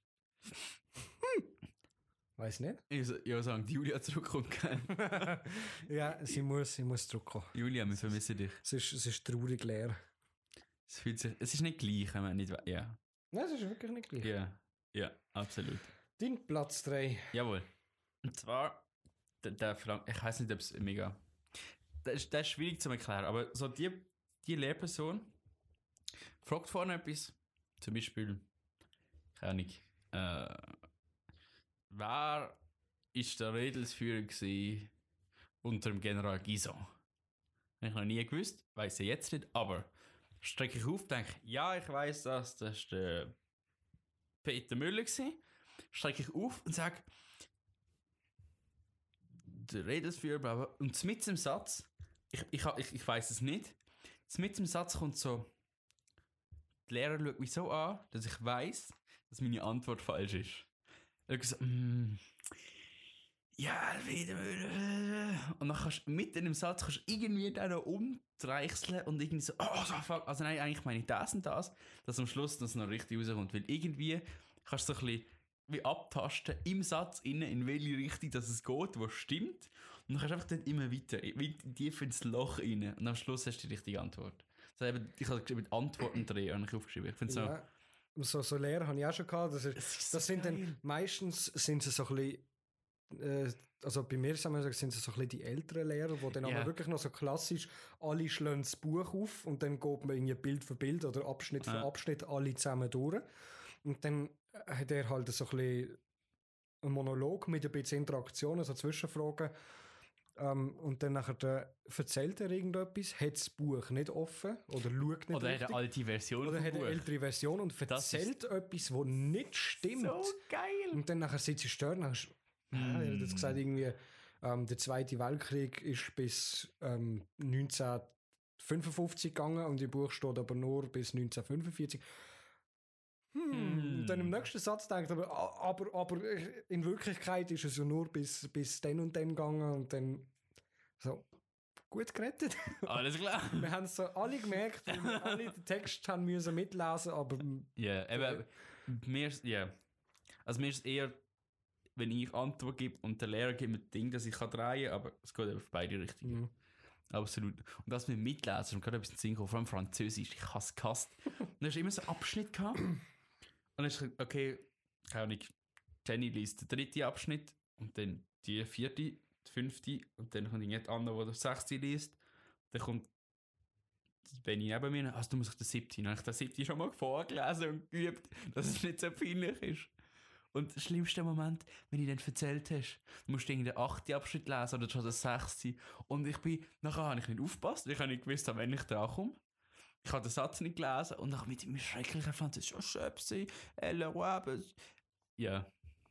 Weiß nicht. Ich sagen, die Julia zurückkommt. Ja, sie muss zurückkommen. Julia, wir vermissen dich. Es ist traurig leer. Es ist nicht gleich, wenn man nicht ja. Nein, es ist wirklich nicht gleich. Ja, absolut. Dein Platz 3. Jawohl. Und zwar, der Frank, ich weiß nicht, ob es mega. Das ist schwierig zu erklären, aber so die Lehrperson fragt vorne etwas, zum Beispiel, keine Ahnung, wer ist der Redelsführer gewesen unter dem General Guison? Habe ich noch nie gewusst, weiss ich jetzt nicht, aber strecke ich auf, denke, ja, ich weiss das, das ist der Peter Müller gewesen. Strecke ich auf und sage, der Redelsführer, und mit dem Satz, ich weiss es nicht, mit dem Satz kommt so, die Lehrer schaut mich so an, dass ich weiss, dass meine Antwort falsch ist. Er hat gesagt, ja, wieder. Und dann kannst du mitten im Satz irgendwie dann noch umdreichseln und irgendwie so, oh, so fuck. Also nein, eigentlich meine ich das und das, dass am Schluss das noch richtig rauskommt. Weil irgendwie kannst du so ein bisschen wie abtasten im Satz innen, in welche Richtung dass es geht, was stimmt. Und dann kannst du einfach dann immer weiter, tief ins Loch rein. Und am Schluss hast du die richtige Antwort. Also eben, ich habe geschrieben, Antworten drehen, habe ich aufgeschrieben. Ich finde so Lehrer habe ich auch schon gehabt. Das sind dann, meistens sind sie so ein bisschen, also bei mir sind es so ein bisschen die älteren Lehrer, die dann aber wirklich noch so klassisch, alle schlagen das Buch auf und dann geht man irgendwie Bild für Bild oder Abschnitt für Abschnitt alle zusammen durch. Und dann hat er halt so ein bisschen einen Monolog mit ein bisschen Interaktionen, so Zwischenfragen. Und dann nachher erzählt er irgendetwas, hat das Buch nicht offen oder schaut nicht oder richtig. Oder hat eine alte Version oder hat eine ältere Version und erzählt etwas, was nicht stimmt. So geil! Und dann nachher sitzt er da und er hat jetzt gesagt, irgendwie, der Zweite Weltkrieg ist bis 1955 gegangen und im Buch steht aber nur bis 1945. Und dann im nächsten Satz denkt er, aber in Wirklichkeit ist es ja nur bis dann und dann gegangen und dann so, gut gerettet. Alles klar. Wir haben es so alle gemerkt, weil wir alle den Text haben müssen mitlesen, aber... Ja, eben, mir ist es eher, wenn ich Antwort gebe und der Lehrer gibt mir ein Ding, das ich kann drehen, aber es geht eben auf beide Richtungen. Mhm. Absolut. Und das mit Mitlesen, und gerade ein bisschen Sinn kommen, vor allem Französisch, ich hasse es gehasst. Und dann hast du immer so einen Abschnitt gehabt. Und dann ist okay, keine Ahnung, Jenny liest den 3. Abschnitt und dann die 4., die 5. und dann kommt jemand anderer, der den 6. liest. Dann kommt Benni neben mir, also du musst den 7. Dann habe ich den 7. schon mal vorgelesen und geübt, dass es nicht so peinlich ist. Und der schlimmste Moment, wenn du dann erzählt hast, du musst den 8. Abschnitt lesen oder schon den 6. Und nachher habe ich nicht aufgepasst, ich habe nicht gewusst, wenn ich dran komme. Ich habe den Satz nicht gelesen und dann mit dem schrecklichen Französisch, oh, Schöpsi, elle Wabes. Ja.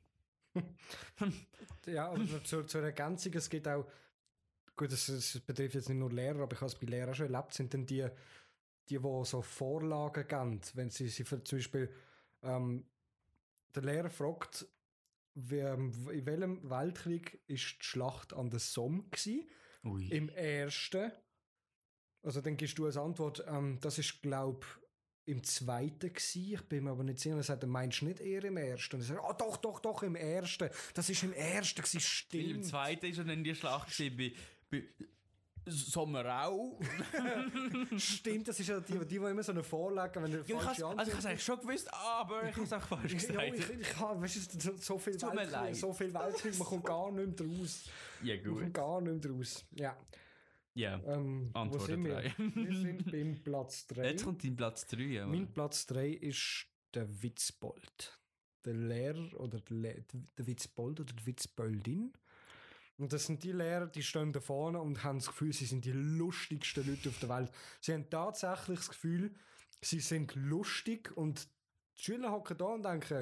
Ja, aber zur Ergänzung, es gibt auch, gut, das betrifft jetzt nicht nur Lehrer, aber ich habe es bei Lehrern schon erlebt, sind dann die so Vorlagen geben, wenn sie zum Beispiel, der Lehrer fragt, in welchem Weltkrieg ist die Schlacht an der Somme gewesen? Ui. Im ersten. Also dann gibst du als Antwort, das ist, glaube ich, im zweiten gewesen. Ich bin mir aber nicht sicher. Er sagt, meinst du nicht eher im ersten? Und ich sage, doch, im ersten. Das ist im ersten gewesen, stimmt. Im zweiten ist dann die Schlacht bei Sommerau. Stimmt, das ist ja die immer so eine Vorlage, wenn du falsche Antwort... Also ich habe es eigentlich schon gewusst, aber ich habe es auch falsch gesagt. Ich habe, weißt du, so viel Weltkrieg, man kommt gar nicht mehr raus. Ja, gut. Man kommt gar nicht mehr raus. Ja. Ja, Antwort 3. Wir sind beim Platz 3. Jetzt kommt dein Platz 3. Ja, mein Platz 3 ist der Witzbold. Der Lehrer oder der Witzbold oder die Witzboldin. Und das sind die Lehrer, die stehen da vorne und haben das Gefühl, sie sind die lustigsten Leute auf der Welt. Sie haben tatsächlich das Gefühl, sie sind lustig und die Schüler hocken da und denken,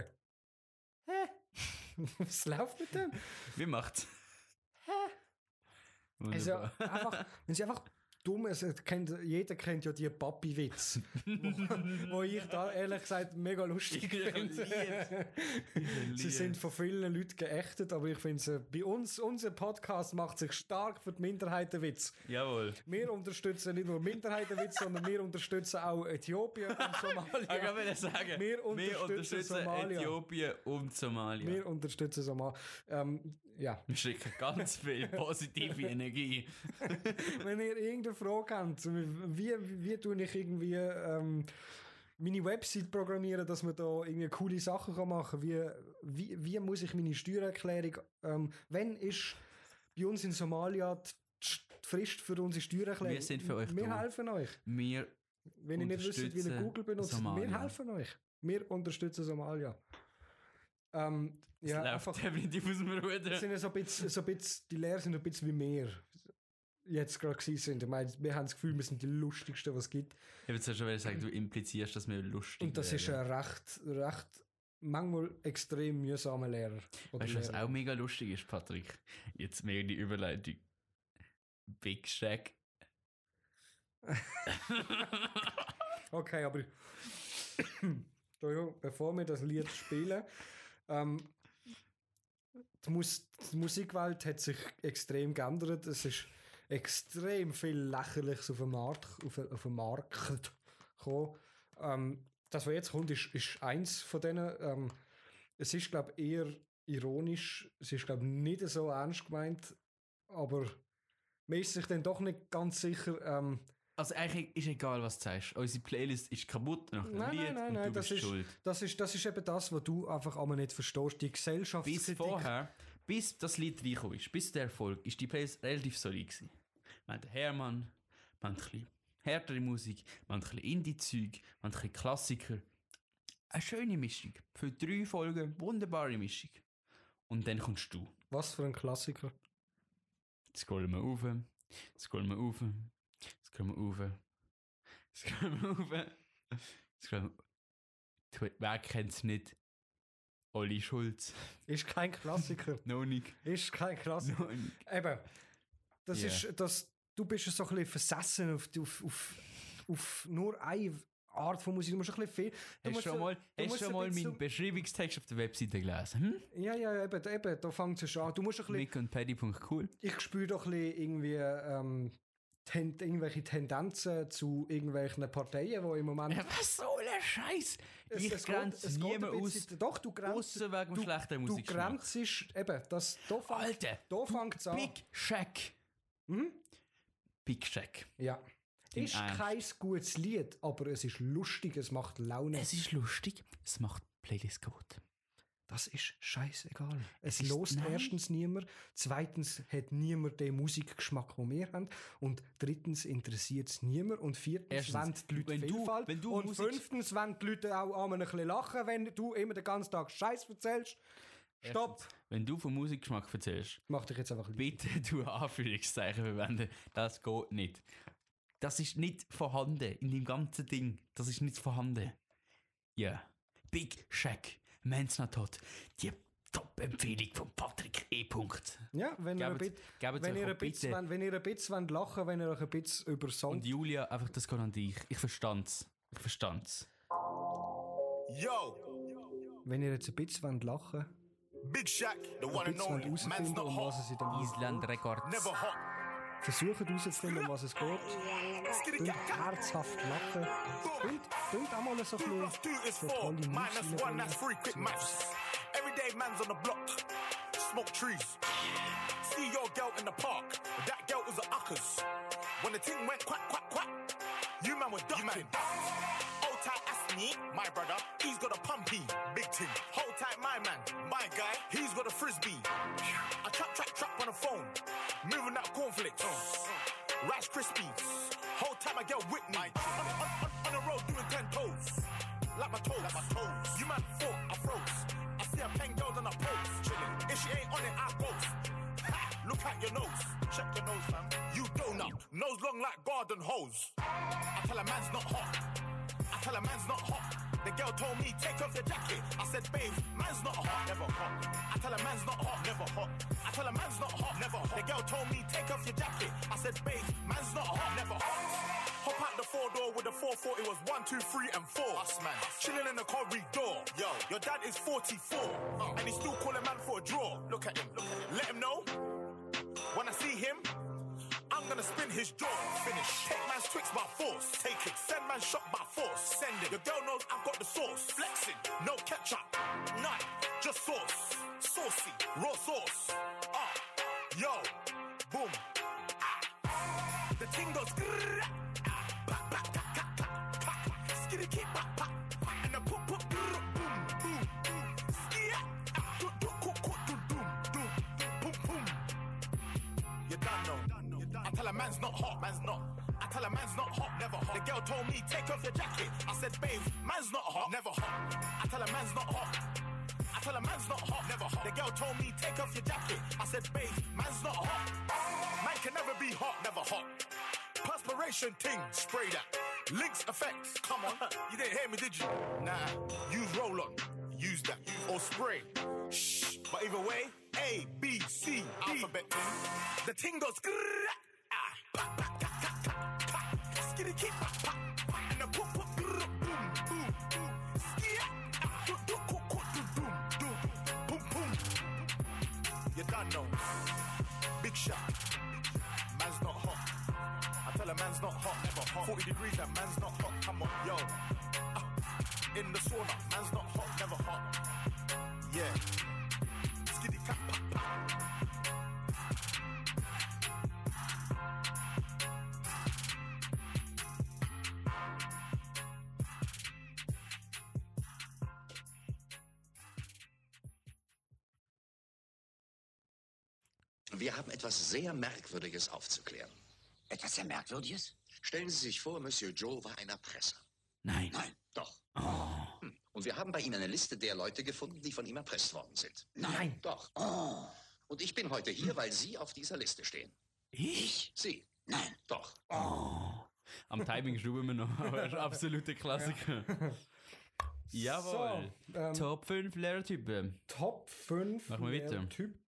was läuft mit dem? Wie macht's? Also einfach, wenn sie einfach dumm. Jeder kennt ja die Papi-Witz, wo ich da ehrlich gesagt mega lustig finde. Sie sind von vielen Leuten geächtet, aber ich finde bei uns, unser Podcast macht sich stark für die Minderheitenwitz. Jawohl. Wir unterstützen nicht nur Minderheitenwitz, sondern wir unterstützen auch Äthiopien und Somalia. Ich kann sagen, wir unterstützen Somalia. Äthiopien und Somalia. Wir unterstützen Somalia. Ja. Wir schicken ganz viel positive Energie. Wenn ihr irgendeine Frage habt, wie tue ich irgendwie meine Website programmieren, dass man da irgendwie coole Sachen machen kann, wie muss ich meine Steuererklärung, wenn ist bei uns in Somalia die Frist für unsere Steuererklärung? Wir sind für euch Wir helfen euch. Wenn ihr nicht wisst, wie ihr Google benutzt, Somalia. Wir helfen euch. Wir unterstützen Somalia. Ja, läuft einfach, definitiv aus dem Ruder. Sind ja so ein bisschen, die Lehrer sind ein bisschen wie wir jetzt gerade gewesen sind. Ich meine, wir haben das Gefühl, wir sind die lustigsten, was es gibt. Ich würde schon sagen, du implizierst, dass wir lustig sind. Und das ist ein recht manchmal extrem mühsamer Lehrer. Weißt du, was auch mega lustig ist, Patrick? Jetzt mega die Überleitung. Big Shack. Okay, aber bevor wir das Lied spielen, die Musikwelt hat sich extrem geändert. Es ist extrem viel Lächerliches auf den Markt gekommen. Das, was jetzt kommt, ist eins von denen. Es ist, glaube ich, eher ironisch. Es ist, glaube ich, nicht so ernst gemeint. Aber man ist sich dann doch nicht ganz sicher. Also eigentlich ist egal, was du sagst. Unsere Playlist ist kaputt nach dem Lied und du bist schuld. Das ist eben das, was du einfach einmal nicht verstehst. Die Gesellschaftskritik. Bis das Lied reingekommen ist, bis der Erfolg, ist die Playlist relativ solid gewesen. Wir haben den Hermann, wir haben ein bisschen härtere Musik, wir haben ein bisschen Indie-Zeug, wir haben ein bisschen Klassiker. Eine schöne Mischung. Für 3 Folgen, wunderbare Mischung. Und dann kommst du. Was für ein Klassiker? Scrollen wir rauf, scrollen wir rauf. Wer kennt es nicht? Olli Schulz. Ist kein Klassiker. No nicht. Ist kein Klassiker. No nicht. Eben, das ist, du bist so ein bisschen versessen auf nur eine Art von Musik. Du musst ein bisschen viel. Hast du schon mal meinen Beschreibungstext auf der Webseite gelesen? Ja, eben, da fängt es schon an. Du musst ein bisschen. mickundpaddy.cool. Ich spüre doch ein bisschen irgendwie irgendwelche Tendenzen zu irgendwelchen Parteien, die im Moment... Ja, was soll der Scheiß? Ich grenze niemand aus. Doch, du grenzt... Ausser wegen schlechter Musik. Du grenzt eben, das... Alter! Da fängt es an. Big Shack. Big Shack. Ja. Ist kein gutes Lied, aber es ist lustig, es macht Laune. Es ist lustig, es macht Playlist kaputt. Das ist scheißegal. Es lost erstens niemand, zweitens hat niemand den Musikgeschmack, den wir haben, und drittens interessiert es niemand, und viertens wollen die Leute Vielfalt, und fünftens wollen die Leute auch einmal ein bisschen lachen, wenn du immer den ganzen Tag Scheiß erzählst. Stopp! Erstens, wenn du vom Musikgeschmack erzählst, mach dich jetzt einfach bitte du Anführungszeichen verwenden. Das geht nicht. Das ist nicht vorhanden in dem ganzen Ding. Das ist nicht vorhanden. Ja. Yeah. Big Shack. Man's Not Hot. Die Top-Empfehlung von Patrick E. Ja, wenn ihr ein bisschen lachen, wenn ihr euch ein bisschen über Song... Und Julia, einfach das geht an dich. Ich verstand's. Yo! Wenn ihr jetzt ein bisschen lachen... Big Shack, the one and only. Man's Not Hot. Island Records. Never hot. Versucht herauszufinden, um was es geht. Könnt herzhaft lachen. Könnt auch mal so ein bisschen tolle Musik rein. Everyday man's on the block. Smoke trees. See your girl in the park. That girl was a uckers. When the thing went quack, quack, quack, you man were ducking. Hold tight, Asni, my brother. He's got a pumpy, big thing. Hold tight, my man, my guy. He's got a frisbee. I trap on the phone. Moving out cornflakes, Rice Krispies. Whole time I get Whitney. On the road doing 10 toes. Like my toes. You man thought I froze. I see a pen girl on a pose. Chillin'. If she ain't on it, I goes. Look at your nose. Check your nose, fam. You donut. Nose long like garden hose. I tell a man's not hot. The girl told me, take off your jacket. I said, babe, man's not hot, never hot. I tell her man's not hot, never hot. I tell her man's not hot, never hot. The girl told me, take off your jacket. I said, babe, man's not hot, never hot. Hop out the 4-door with a 440, it was 1, 2, 3, and 4. Us, man. Chilling in the corridor. Yo, your dad is 44. And he's still calling man for a draw. Look at him. Let him know. When I see him, I'm gonna spin his jaw. Finish. Take man's Twix by force. Take it. Send man shot by force. Send it. Your girl knows I've got the sauce. Flexing. No ketchup. None. Just sauce. Saucy. Raw sauce. Yo. Boom. The ting goes. Skitty keep pop. And the pop pop. Boom. Boom. Skia. Boom. Boom. You done know. I tell a man's not hot, man's not. I tell a man's not hot, never hot. The girl told me, take off your jacket. I said, babe, man's not hot, never hot. I tell a man's not hot. I tell a man's not hot, never hot. The girl told me, take off your jacket. I said, babe, man's not hot. Man can never be hot, never hot. Perspiration ting, spray that. Lynx effects, come on. You didn't hear me, did you? Nah, use roll-on. Use that. Or spray. Shh. But either way, A, B, C, alphabet ting. The ting goes skitty keep and the pop pop boom boom skia boom boom. You done know. Big shot. Man's not hot. I tell a man's not hot, never hot. 40 degrees, that man's not hot. Come on, yo. In the sauna, man's not hot, never hot. Yeah. Skitty cap pop pop. Wir haben etwas sehr Merkwürdiges aufzuklären. Etwas sehr Merkwürdiges? Stellen Sie sich vor, Monsieur Joe war ein Erpresser. Nein. Nein, doch. Oh. Und wir haben bei Ihnen eine Liste der Leute gefunden, die von ihm erpresst worden sind. Nein. Doch. Oh. Und ich bin heute hier, weil Sie auf dieser Liste stehen. Ich? Sie. Nein. Doch. Oh. Am Timing schrauben wir noch. Aber er ist absoluter Klassiker. Ja. Jawohl. So, Top 5 Lehrertypen. Top 5 Machen wir weiter. Lehrertypen.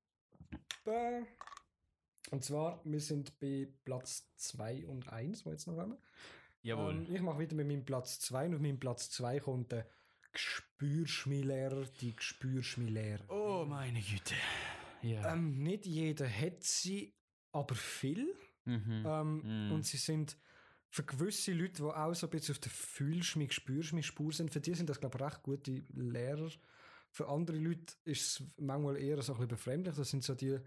Und zwar, wir sind bei Platz 2 und 1, wo jetzt noch kommen. Jawohl. Ich mache wieder mit meinem Platz 2 und auf meinem Platz 2 kommt der Gespürschmi-Lehrer, die Gespürschmi-Lehrer. Oh, meine Güte. Ja. Nicht jeder hat sie, aber viel. Und sie sind für gewisse Leute, die auch so ein bisschen auf der Fühlschmi-Gespürschmi-Spur sind, für die sind das, glaube ich, recht gute Lehrer. Für andere Leute ist es manchmal eher so ein bisschen befremdlich. Das sind so die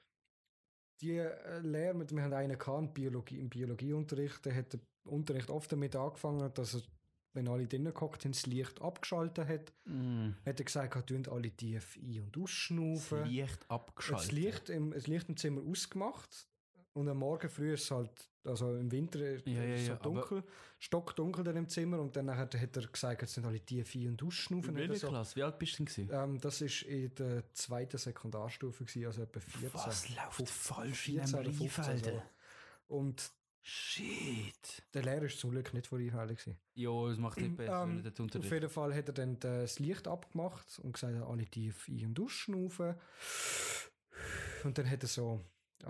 Lehrer, mit dem wir haben einen gehabt, im Biologieunterricht, der hat den Unterricht oft damit angefangen, dass er, wenn alle drinnen gehockt haben, das Licht abgeschaltet hat. Hat er gesagt, tun alle tief ein- und ausschnaufen. Das Licht abgeschaltet. Das Licht im Zimmer ausgemacht. Und am Morgen früh ist es halt, also im Winter ist es so dunkel, stockdunkel dann im Zimmer. Und dann hat er gesagt, jetzt sind alle tief ein- und ausschnaufen. In welcher Klasse? Wie alt bist du denn? Das war in der 2. Sekundarstufe, also etwa 14. Was läuft falsch 14 in oder 15 einem so. Und Shit. der Lehrer war zum Glück nicht vor Einheilig. Ja, es macht nicht besser, wenn er dort Auf jeden Fall hat er dann das Licht abgemacht und gesagt, alle tief ein- und ausschnaufen. Und dann hat er so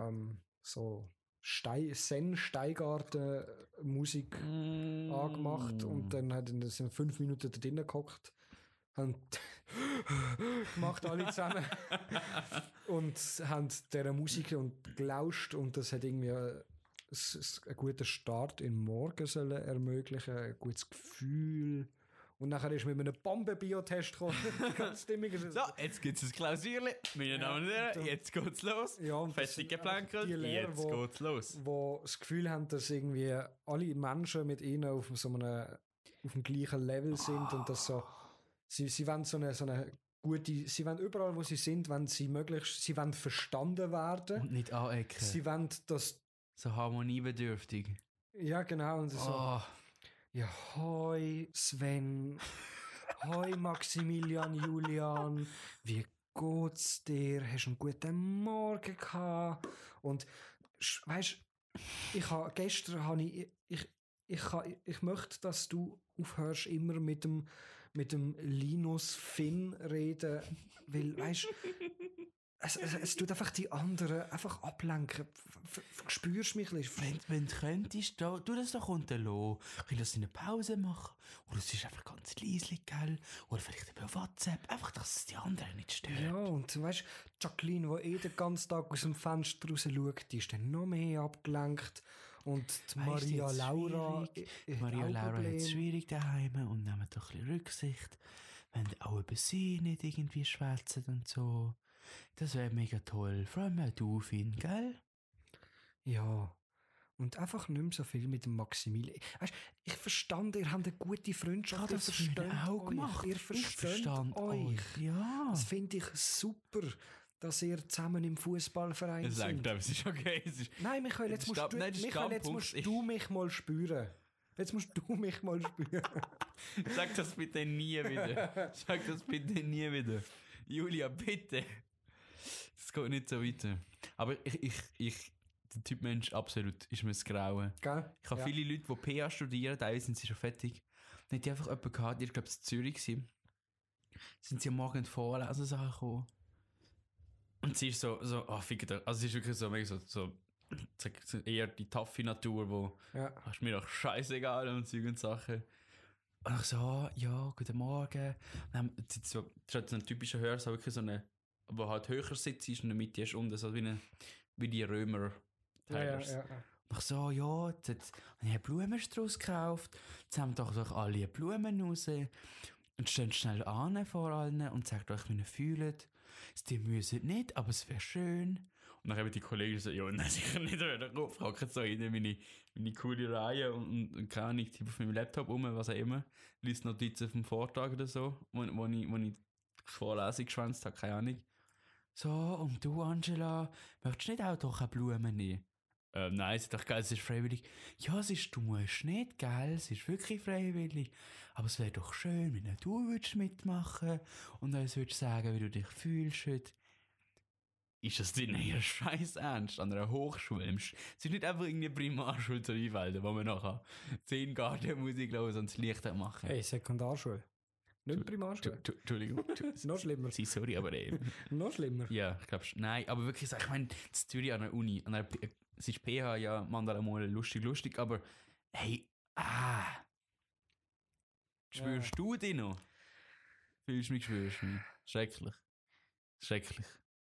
Zen-Steigarten-Musik angemacht und dann sind 5 Minuten da drinnen gehockt und gemacht alle zusammen und haben dieser Musik und gelauscht und das hat irgendwie einen guten Start in den Morgen sollen ermöglichen, ein gutes Gefühl. Und nachher ist mit einem Bomben-Biotest gekommen. So, jetzt gibt es ein Klausierli. Meine Damen und Herren, jetzt geht's los. Ja, Fertig geplankelt, jetzt geht's los. Wo das Gefühl haben, dass irgendwie alle Menschen mit ihnen auf dem gleichen Level sind und dass so, sie wollen so eine gute, sie wollen überall, wo sie sind, wenn sie möglichst, sie wollen verstanden werden. Und nicht anecken. Sie wollen das... So harmoniebedürftig. Ja, genau. Und so... Ja, hoi Sven, hoi Maximilian, Julian, wie geht's dir? Hast du einen guten Morgen gehabt? Und weißt, ich möchte, dass du aufhörst immer mit dem mit dem Linus Finn reden, weil, weißt du, es tut einfach die anderen einfach ablenken. Spürst du mich ein bisschen? Wenn du könntest, du das doch unterlassen. Könntest du eine Pause machen? Oder es ist einfach ganz leislich, gell? Oder vielleicht über WhatsApp. Einfach, dass es die anderen nicht stört. Ja, und weißt du, Jacqueline, die den ganzen Tag aus dem Fenster raus schaut, die ist dann noch mehr abgelenkt. Und die Maria Laura hat es schwierig daheim und nimmt doch ein bisschen Rücksicht, wenn auch über sie nicht irgendwie schwätzen und so. Das wäre mega toll. Vor allem auch du, Finn, gell? Ja. Und einfach nicht mehr so viel mit dem Maximilian. Weißt, ich verstand, ihr habt eine gute Freundschaft. Das versteht auch gemacht. Ihr versteht euch. Ja. Das finde ich super, dass ihr zusammen im Fußballverein seid. Es ist okay. Nein, Michael, jetzt musst du mich mal spüren. Jetzt musst du mich mal spüren. Sag das bitte nie wieder. Sag das bitte nie wieder. Julia, bitte. Das geht nicht so weiter. Aber der Typ Mensch, absolut, ist mir das Grauen. Gell? Ich habe viele Leute, die PA studieren, teilweise sind sie schon fertig. Dann hat die einfach jemanden gehabt, ich glaube, es war in Zürich gewesen. Sind sie am Morgen in die Vorlesungssache gekommen. Und sie ist so, fickt euch. Also sie ist wirklich so eher die taffe Natur, wo ist mir doch scheißegal und Zeug und Sachen. Und ich so, ja, guten Morgen. Das ist so ein typischer Hörsaal, wirklich so eine, wo halt höher sitzt und in der Mitte ist unten, so wie die Römer. Ja. Und ich so, ja, jetzt habe ich einen Blumenstrauß gekauft, jetzt haben doch alle Blumen raus und stehen schnell an vor allen und sagt euch, wie ihr fühlt. Die müssen nicht, aber es wäre schön. Und dann haben die Kollegen so, ja, nein, sicher nicht, der Kopf hackt so in meine coole Reihe und keine Ahnung, ich auf meinem Laptop was auch immer, liest Notizen vom Vortag oder so, wo ich die Vorlesung geschwänzt habe, keine Ahnung. So, und du, Angela, möchtest du nicht auch doch eine Blume nehmen? Nein, es ist doch geil, es ist freiwillig. Ja, du musst nicht, gell, es ist wirklich freiwillig. Aber es wäre doch schön, wenn du würdest mitmachen und uns würdest sagen, wie du dich fühlst heute. Ist das denn eher scheiß ernst an einer Hochschule? Es ist nicht einfach irgendeine Primarschule zu Weinfelden, wo man nachher 10 Gartenmusik los und das Licht machen. Hey, Sekundarschule. Nicht Primarschule. Entschuldigung. Noch schlimmer. Sorry, aber noch schlimmer. Ja, ich glaube, nein, aber wirklich, ich meine, das Zürich an der Uni, es ist PH, ja, manchmal mal lustig, aber hey, spürst du dich noch? Fühlst du mich, spürst du mich? Schrecklich.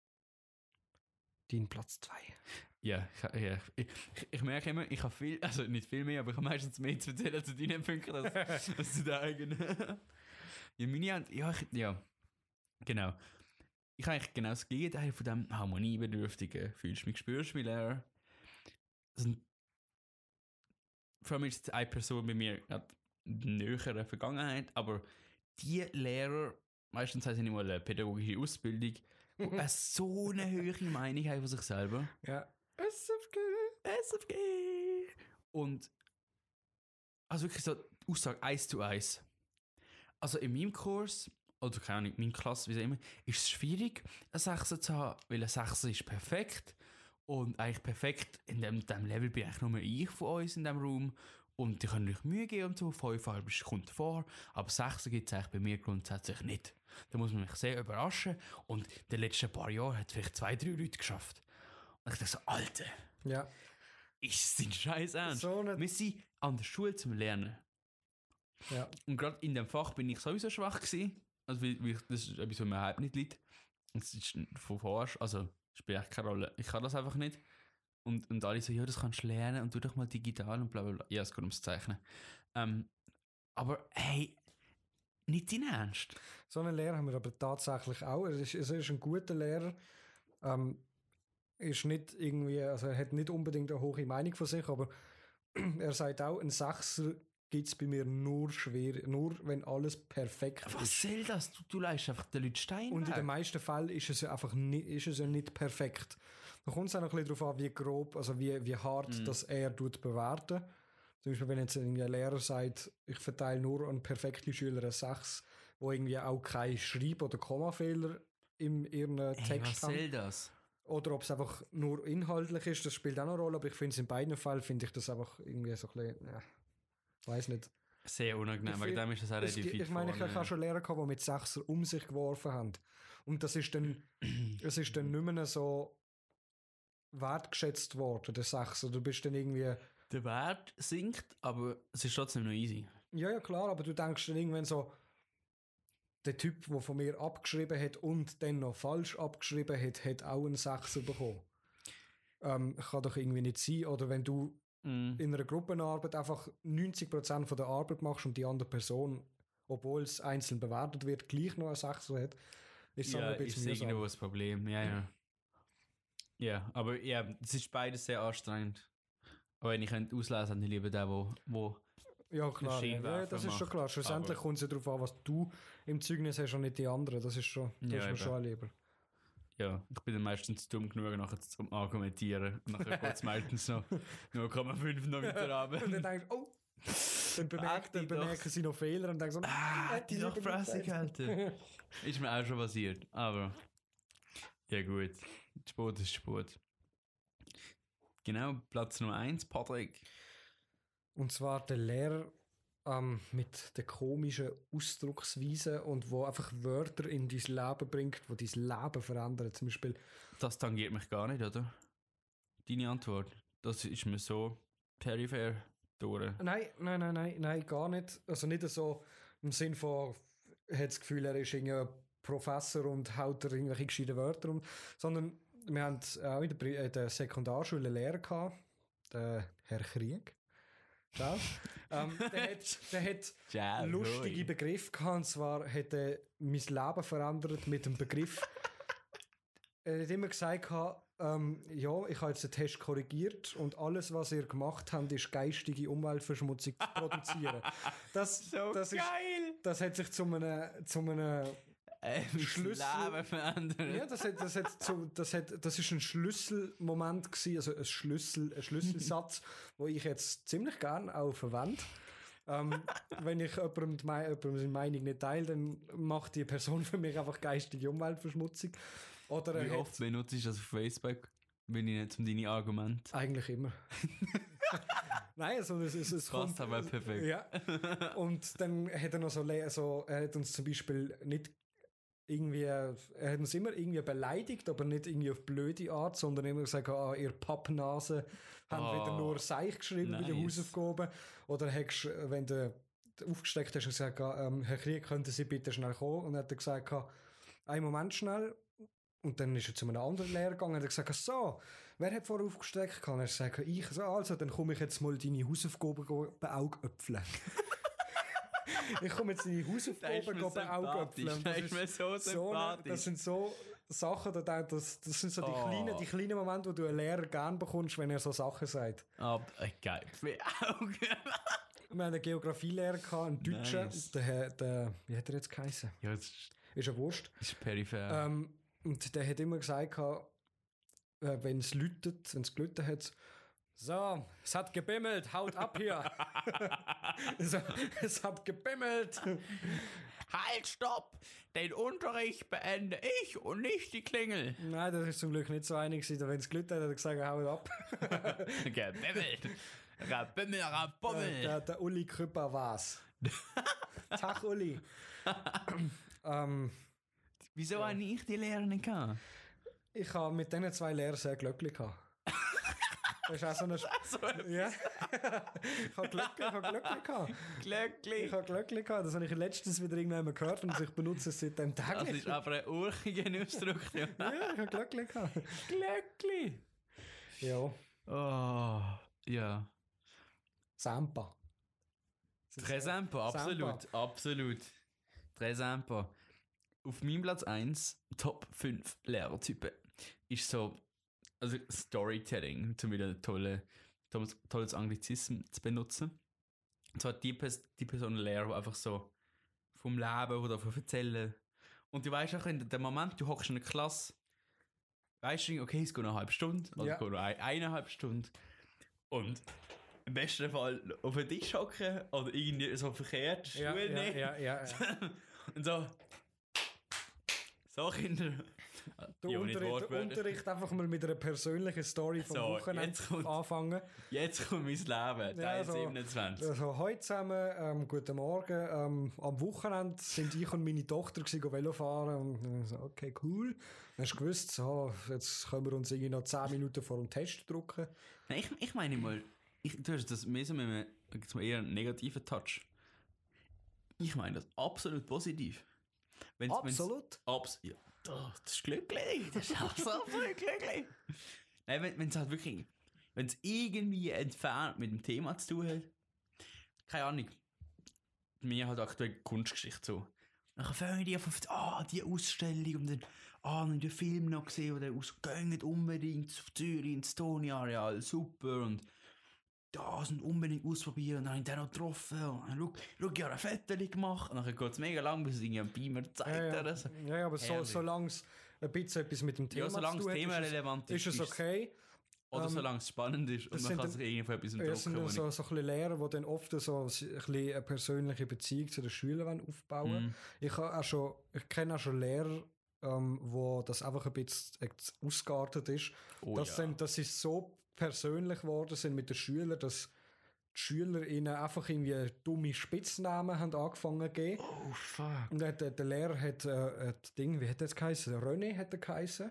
Dein Platz 2. Ja, ich merke immer, ich habe viel, also nicht viel mehr, aber ich habe meistens mehr zu erzählen zu deinen Punkten als zu den eigenen. Ja, genau. Ich habe eigentlich genau das Gegenteil von dem harmoniebedürftigen «Fühlst du mich, spürst du mich» Lehrer. Vor allem ist eine Person bei mir in näherer Vergangenheit, aber die Lehrer, meistens haben sie nicht mal eine pädagogische Ausbildung, die so eine hohe Meinung haben von sich selber. Ja. SFG! Und also wirklich so Aussage 1:1. Also in meinem Kurs, oder keine Ahnung, in meiner Klasse, wie auch immer, ist es schwierig, eine 6 zu haben, weil eine 6 ist perfekt. Und eigentlich perfekt, in dem Level bin eigentlich nur ich von uns in diesem Raum. Und die können euch Mühe geben und so, 5 kommt vor, aber 6 gibt es eigentlich bei mir grundsätzlich nicht. Da muss man mich sehr überraschen. Und in den letzten paar Jahren hat es vielleicht 2-3 Leute geschafft. Und ich dachte so, Alter, ist das scheiß ernst? So wir sind an der Schule zum Lernen. Ja. Und gerade in dem Fach bin ich sowieso schwach gewesen. Also, das ist etwas, was mir überhaupt nicht liegt. Das ist von vorher, also spielt echt keine Rolle. Ich kann das einfach nicht. Und alle so, ja, das kannst du lernen und tu doch mal digital und bla bla bla. Ja, es geht ums Zeichnen. Aber hey, nicht dein Ernst. So einen Lehrer haben wir aber tatsächlich auch. Er ist ein guter Lehrer. Ist nicht irgendwie, also er hat nicht unbedingt eine hohe Meinung von sich, aber er sagt auch, ein 6er gibt es bei mir nur wenn alles perfekt ist. Was soll das? Du leist einfach den Leuten Stein Und weg. in den meisten Fällen ist es ja einfach nicht perfekt. Da kommt es auch noch ein bisschen darauf an, wie grob, also wie hart das er bewerten. Zum Beispiel, wenn jetzt irgendwie ein Lehrer sagt, ich verteile nur an perfekte Schüler eine 6, wo irgendwie auch keine Schreib- oder Kommafehler in ihrem Text haben. Was soll das? Oder ob es einfach nur inhaltlich ist, das spielt auch eine Rolle, aber ich finde es in beiden Fällen, finde ich das einfach irgendwie so ein bisschen, ja, weiß nicht. Sehr unangenehm, wegen dem ist das auch relativ weit Ich meine, ich habe schon Lehrer gehabt, die mit Sechser um sich geworfen haben. Und das ist dann nicht mehr so wertgeschätzt worden, der Sechser. Du bist dann irgendwie... Der Wert sinkt, aber es ist trotzdem noch easy. Ja, klar, aber du denkst dann irgendwann so, der Typ, der von mir abgeschrieben hat und dann noch falsch abgeschrieben hat auch einen Sechser bekommen. Kann doch irgendwie nicht sein. Oder wenn du in einer Gruppenarbeit einfach 90% von der Arbeit machst und die andere Person, obwohl es einzeln bewertet wird, gleich noch einen Sechser hat, ist das ein bisschen ist irgendwo das Problem. Ja, aber ja, es ist beides sehr anstrengend. Aber wenn ich auslesen könnte, ich lieber den, wo ja, klar. Ja, das ist schon klar. Schlussendlich kommt es ja darauf an, was du im Zeugnis hast und nicht die anderen. Das ist schon, das ist mir schon lieber. Ja, ich bin dann meistens dumm genug nachher zum Argumentieren. Und nachher geht es meistens noch 0,5 noch weiter runter. Und dann denkst du, oh, dann bemerken sie noch Fehler und denken so, hätte ich doch Fresse gehalten. Ist mir auch schon passiert. Aber ja gut, Sport ist Sport. Genau, Platz Nummer 1, Patrick. Und zwar der Lehrer mit der komischen Ausdrucksweise und wo einfach Wörter in dein Leben bringt, die dein Leben verändern. Zum Beispiel. Das tangiert mich gar nicht, oder? Deine Antwort. Das ist mir so peripher durch. Nein, gar nicht. Also nicht so im Sinn von, er hat das Gefühl, er ist ein Professor und haut da irgendwelche gescheiten Wörter um, sondern wir haben auch in der Sekundarschule einen Lehrer gehabt, der Herr Krieg. Der hat lustige Begriffe gehabt, und zwar hat er mein Leben verändert mit dem Begriff. Er hat immer gesagt, ja, ich habe jetzt den Test korrigiert und alles, was ihr gemacht habt, ist geistige Umweltverschmutzung zu produzieren. Das geil! Das hat sich zu einem Schlüssel verändert. Ja, das ist ein Schlüsselmoment gewesen, also ein Schlüsselsatz, wo ich jetzt ziemlich gerne auch verwende. Wenn ich jemandem seine Meinung nicht teile, dann macht die Person für mich einfach geistige Umweltverschmutzung. Oder wie oft benutzt du das auf Facebook, wenn ich nicht um deine Argumente? Eigentlich immer. Nein, also es passt aber perfekt. Ja. Und dann hat er noch er hat uns zum Beispiel nicht irgendwie, er hat uns immer irgendwie beleidigt, aber nicht irgendwie auf blöde Art, sondern immer gesagt, ihr Pappnase haben wieder nur Seich geschrieben bei den Hausaufgaben. Oder wenn du aufgesteckt hast, hast du gesagt, Herr Krieg, könnten Sie bitte schnell kommen? Und dann hat er gesagt, einen Moment schnell. Und dann ist er zu einem anderen Lehrer gegangen und hat gesagt, so, wer hat vorher aufgesteckt? Und er hat gesagt, ich. Also, dann komme ich jetzt mal deine Hausaufgaben beaugöpfeln. Ich komme jetzt deine Hausaufgaben beaugöpfeln. Das ist mir so sympathisch. Das sind so Sachen, das sind so die kleinen Momente, wo du einen Lehrer gerne bekommst, wenn er so Sachen sagt. Geil. Wir hatten einen Geografielehrer, einen Deutschen, nice. der wie hat er jetzt geheißen? Ja, ist ja Wurst. Ist peripher. Und der hat immer gesagt, wenn es gelütet hat, so, es hat gebimmelt, haut ab hier. So, es hat gebimmelt. Halt, stopp! Den Unterricht beende ich und nicht die Klingel. Nein, das ist zum Glück nicht so einig. Wenn es gelütet hat, hat er gesagt, haut ab. Gebimmelt. Rabimmel, rabummel. Der Uli Krüpper war's. Tag, Uli. Wieso habe ich die Lehrer nicht gehabt? Ich habe mit diesen 2 Lehrern sehr glücklich gehabt. Das ist auch so eine ja. Ich habe Glück gehabt. Glücklich. Ich habe Glücklich gehabt. Das habe ich letztens wieder irgendwann gehört und ich benutze es seitdem täglich. Das ist aber ein urchiger Ausdruck. Ja, ich habe Glücklich gehabt. Glücklich. Ja. Oh, ja. Sampa. Très sympa, absolut. Très sympa. Auf meinem Platz 1, Top 5 Lehrertypen, ist so, also Storytelling, um wieder ein tolles Anglizismus zu benutzen. Und zwar die Person Lehrer, die einfach so vom Leben oder davon erzählen. Und du weißt auch, in dem Moment, du hockst in der Klasse, weißt du, okay, es geht noch eine halbe Stunde oder es geht noch 1,5 Stunden. Und im besten Fall auf den Tisch hocken oder irgendwie so verkehrt Stuhl nehmen. Ja. Und so, Kinder, Der Unterricht einfach mal mit einer persönlichen Story vom Wochenende anfangen. Jetzt kommt mein Leben, Teil 27. Also, heute zusammen, guten Morgen. Am Wochenende sind ich und meine Tochter Velo fahren. Und so, okay, cool. Dann hast du gewusst, so, jetzt können wir uns irgendwie noch 10 Minuten vor dem Test drucken. Nein, ich meine mal, du hast das mehr so mit einem eher negativen Touch. Ich meine das absolut positiv. Absolut? Ja, das ist glücklich. Das ist absolut glücklich. Nein, wenn es halt wirklich, wenn es irgendwie entfernt mit dem Thema zu tun hat, keine Ahnung, mir hat aktuell Kunstgeschichte so. Dann fangen die auf die Ausstellung und dann noch den Film noch gesehen oder ausgehen unbedingt auf Zürich ins Tony-Areal, super und das und unbedingt ausprobieren und dann habe ich den noch getroffen und dann schau, ich habe ein Foto gemacht und dann geht es mega lang, bis es irgendwie ein Beamer zeigt oder so. Ja, aber solange es ein bisschen etwas mit dem Thema zu tun hat, solange das Thema relevant ist es okay. Oder solange es spannend ist und man kann sich irgendwie von etwas drucken. Es sind so ein bisschen Lehrer, die dann oft so ein bisschen eine persönliche Beziehung zu den Schülern aufbauen wollen. Ich kenne auch schon Lehrer, wo das einfach ein bisschen ausgeartet ist. Dass sie so persönlich geworden sind mit den Schülern, dass die Schüler ihnen einfach irgendwie dumme Spitznamen haben angefangen zu geben. Oh, fuck. Und der Lehrer hat wie hat das geheißen? René hat er geheißen.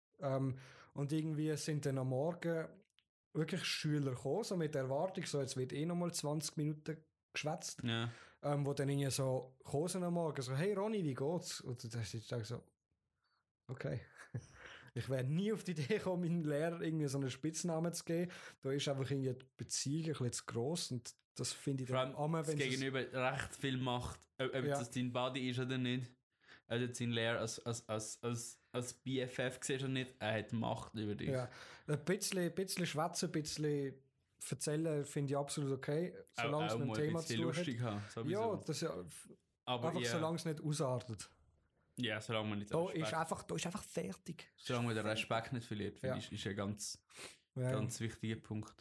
Und irgendwie sind dann am Morgen wirklich Schüler gekommen, so mit der Erwartung, so jetzt wird nochmal 20 Minuten geschwätzt. Ja. Wo dann irgendwie so gekommen sind am Morgen, so, hey Ronny, wie geht's? Und dann ist ich so, okay. Ich wäre nie auf die Idee gekommen, meinem Lehrer irgendwie so einen Spitznamen zu geben. Da ist einfach irgendwie die Beziehung ein bisschen zu gross und das finde ich dann am wenn das Gegenüber recht viel macht, ob das dein Buddy ist oder nicht. Also sein Lehrer als BFF siehst du nicht, er hat Macht über dich. Ja, ein bisschen schwätzen, ein bisschen erzählen finde ich absolut okay, solange es mit dem Thema zu tun hat. Ja, das ja, aber einfach solange es nicht ausartet. Ja, solange man nicht da ist einfach fertig. Solange man den Respekt nicht verliert, finde ich, ist ein ganz wichtiger Punkt.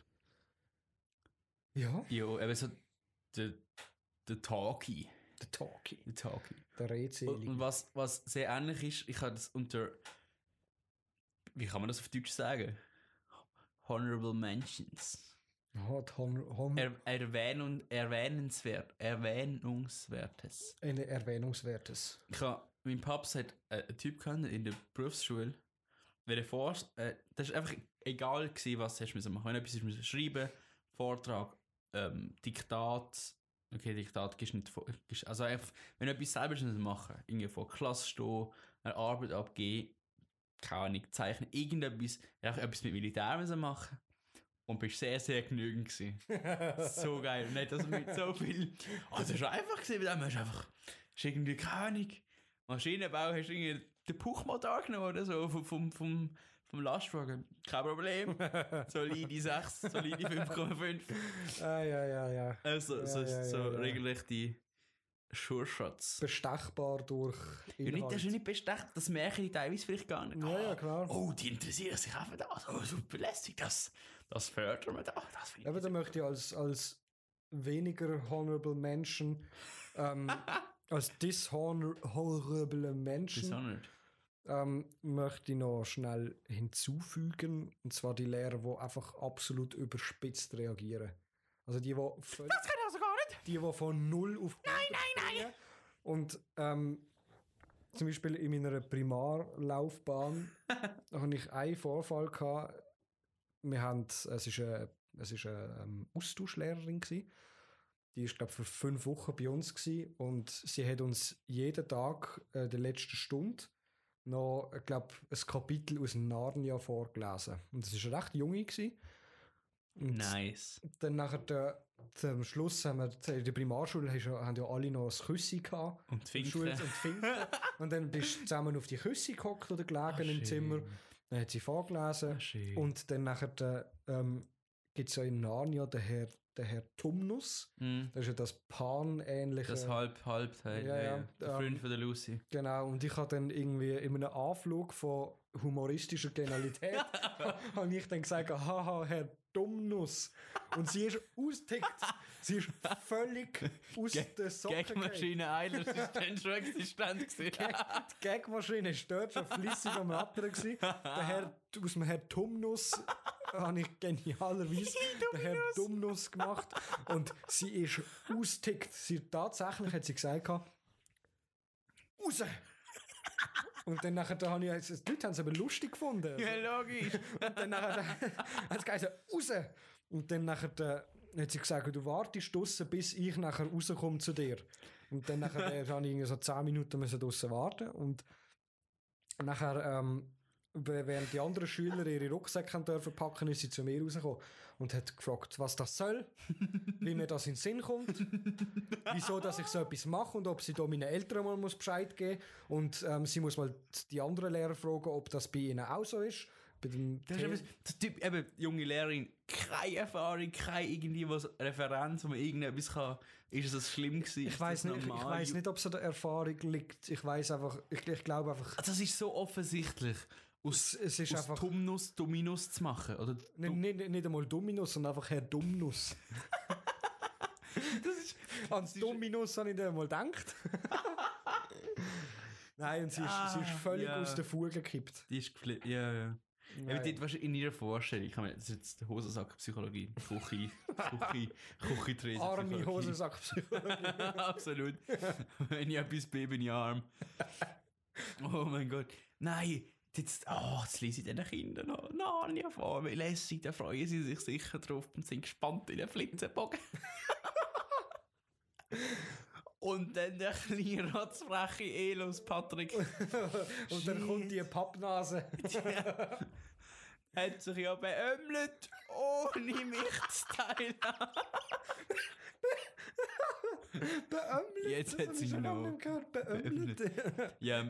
Ja. Ja, eben so der Talkie. Der Rätselige. Und was sehr ähnlich ist, ich habe das unter, wie kann man das auf Deutsch sagen? Honorable Mentions. Erwähnungswertes. Ich habe, mein Paps hat einen Typ gehabt in der Berufsschule, das war einfach egal gewesen, was du machen. Wenn du etwas schreiben, Vortrag, Diktat, okay, Diktat gibst nicht vor, also einfach, wenn du etwas selber machen musst, irgendwie vor Klasse stehen, eine Arbeit abgeben, keine Ahnung, zeichnen, irgendetwas, einfach etwas mit Militär machen und bist sehr, sehr genügend gewesen. So geil. Nicht, dass mit so viel, das war einfach gewesen, weil du einfach, hast irgendwie keine Ahnung, Maschinenbau, hast du irgendwie den Puchmotor genommen oder so vom Lastwagen. Kein Problem. Solide 6, solide 5,5. Ja. Also, so regelrechte Sure-Shots. Bestechbar durch Inhalt. Ja, das ist nicht bestechbar, das merken die teilweise vielleicht gar nicht. Ja, klar. Oh, die interessieren sich auch für das. Oh, super lässig, das fördern wir da. Aber da möchte ich als weniger honorable Menschen, als dishonorable Menschen, möchte ich noch schnell hinzufügen, und zwar die Lehrer, die einfach absolut überspitzt reagieren. Also die völlig, das kann ich also gar nicht! Die von 0 auf 100 Nein! Und zum Beispiel in meiner Primarlaufbahn hatte ich einen Vorfall gehabt. Es war eine Austauschlehrerin gewesen. Die war, glaube ich, für 5 Wochen bei uns gewesen. Und sie hat uns jeden Tag der letzten Stunde noch, ich glaube, ein Kapitel aus Narnia vorgelesen. Und das war eine recht junge gewesen. Und nice. Dann nachher zum Schluss haben wir in der Primarschule haben ja alle noch ein Küssi gehabt. Und Finken. Und dann bist du zusammen auf die Küssi gehockt oder gelegen im Zimmer. Dann hat sie vorgelesen. Und dann nachher gibt es ja in Narnia den Herr Tumnus. Das ist ja das Pan-ähnliche. Das Halbteil. Ja. Der Freund von der Lucy. Genau. Und ich habe dann irgendwie in einem Anflug von humoristischer Genialität habe ich dann gesagt, haha, Herr Dummnuss. Und sie ist ausgetickt. Sie ist völlig aus der Socke gefallen. Gagmaschine Eilers ist dann schon existent gewesen. Die Gagmaschine war dort schon flüssig am Rattern gewesen. Der Herr, aus dem Herr Dummnuss habe ich genialerweise den Herr Dummnuss gemacht. Und sie ist ausgetickt. Tatsächlich hat sie gesagt, raus! Und dann nachher, die Leute haben es aber lustig gefunden. Ja, logisch. Und dann nachher hat sie gesagt, raus! Und dann nachher hat sie gesagt, du wartest draussen, bis ich nachher rauskomme zu dir. Und dann nachher habe ich so 10 Minuten draussen warten. Und nachher, während die anderen Schüler ihre Rucksäcke dürfen packen, ist sie zu mir rausgekommen und hat gefragt, was das soll, wie mir das in den Sinn kommt, wieso dass ich so etwas mache und ob sie da meinen Eltern mal Bescheid geben muss. Und sie muss mal die anderen Lehrer fragen, ob das bei ihnen auch so ist. Das ist der Typ, eben, junge Lehrerin, keine Erfahrung, keine irgendwie was Referenz, wo man irgendetwas kann. Ist es schlimm gewesen? Ich weiss nicht, ob es an der Erfahrung liegt. Ich weiss einfach, ich glaube einfach. Das ist so offensichtlich. Es ist aus einfach Tumnus Dominus zu machen, oder? Nicht einmal Dominus, sondern einfach Herr Dummnuss. Ans Dominus habe ich dann mal gedacht. Nein, und sie ist völlig aus der Fuge gekippt. Die ist geflippt, ja. Ja, dort wahrscheinlich in ihrer Vorstellung, das ist jetzt Hosensackpsychologie, Küche-Tresen. Arme Hosensackpsychologie. Absolut. Wenn ich etwas bin, bin ich arm. Oh mein Gott. Nein, jetzt lese ich den Kindern noch Narnia vor. Wie lässig, da freuen sie sich sicher drauf und sind gespannt in den Flinzenbogen. Und dann der kleine rotzfreche Elos, Patrick. Und dann kommt die Pappnase. Hat sich ja beömmelt, ohne mich zu teilen. Beömmelt? Jetzt hat sie noch beömmelt. Ja.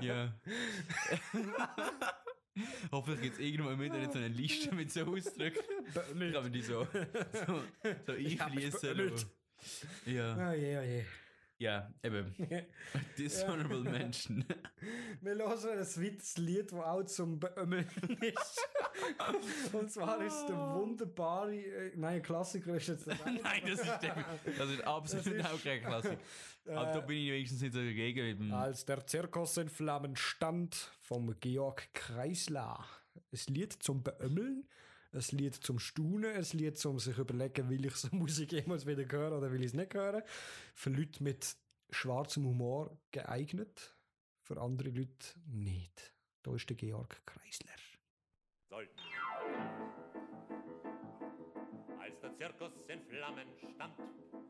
Hoffentlich gibt es irgendwann mit so eine Liste mit so Ausdrücken. Kann man die so einfließen. Ja. Oh je. Ja, eben. Dishonorable Menschen. Wir hören ein zweites Lied, das auch zum Beömmeln ist. Und zwar ist der wunderbare... Nein, ein Klassiker ist jetzt nicht. Nein, das ist absolut auch kein Klassiker. Aber da bin ich wenigstens nicht so dagegen. Als der Zirkus in Flammen stand, vom Georg Kreisler. Ein Lied zum Beömmeln, ein Lied zum Staunen, ein Lied zum sich überlegen, will ich so Musik jemals wieder hören oder will ich es nicht hören. Für Leute mit schwarzem Humor geeignet, für andere Leute nicht. Da ist der Georg Kreisler. Sollten. Als der Zirkus in Flammen stand,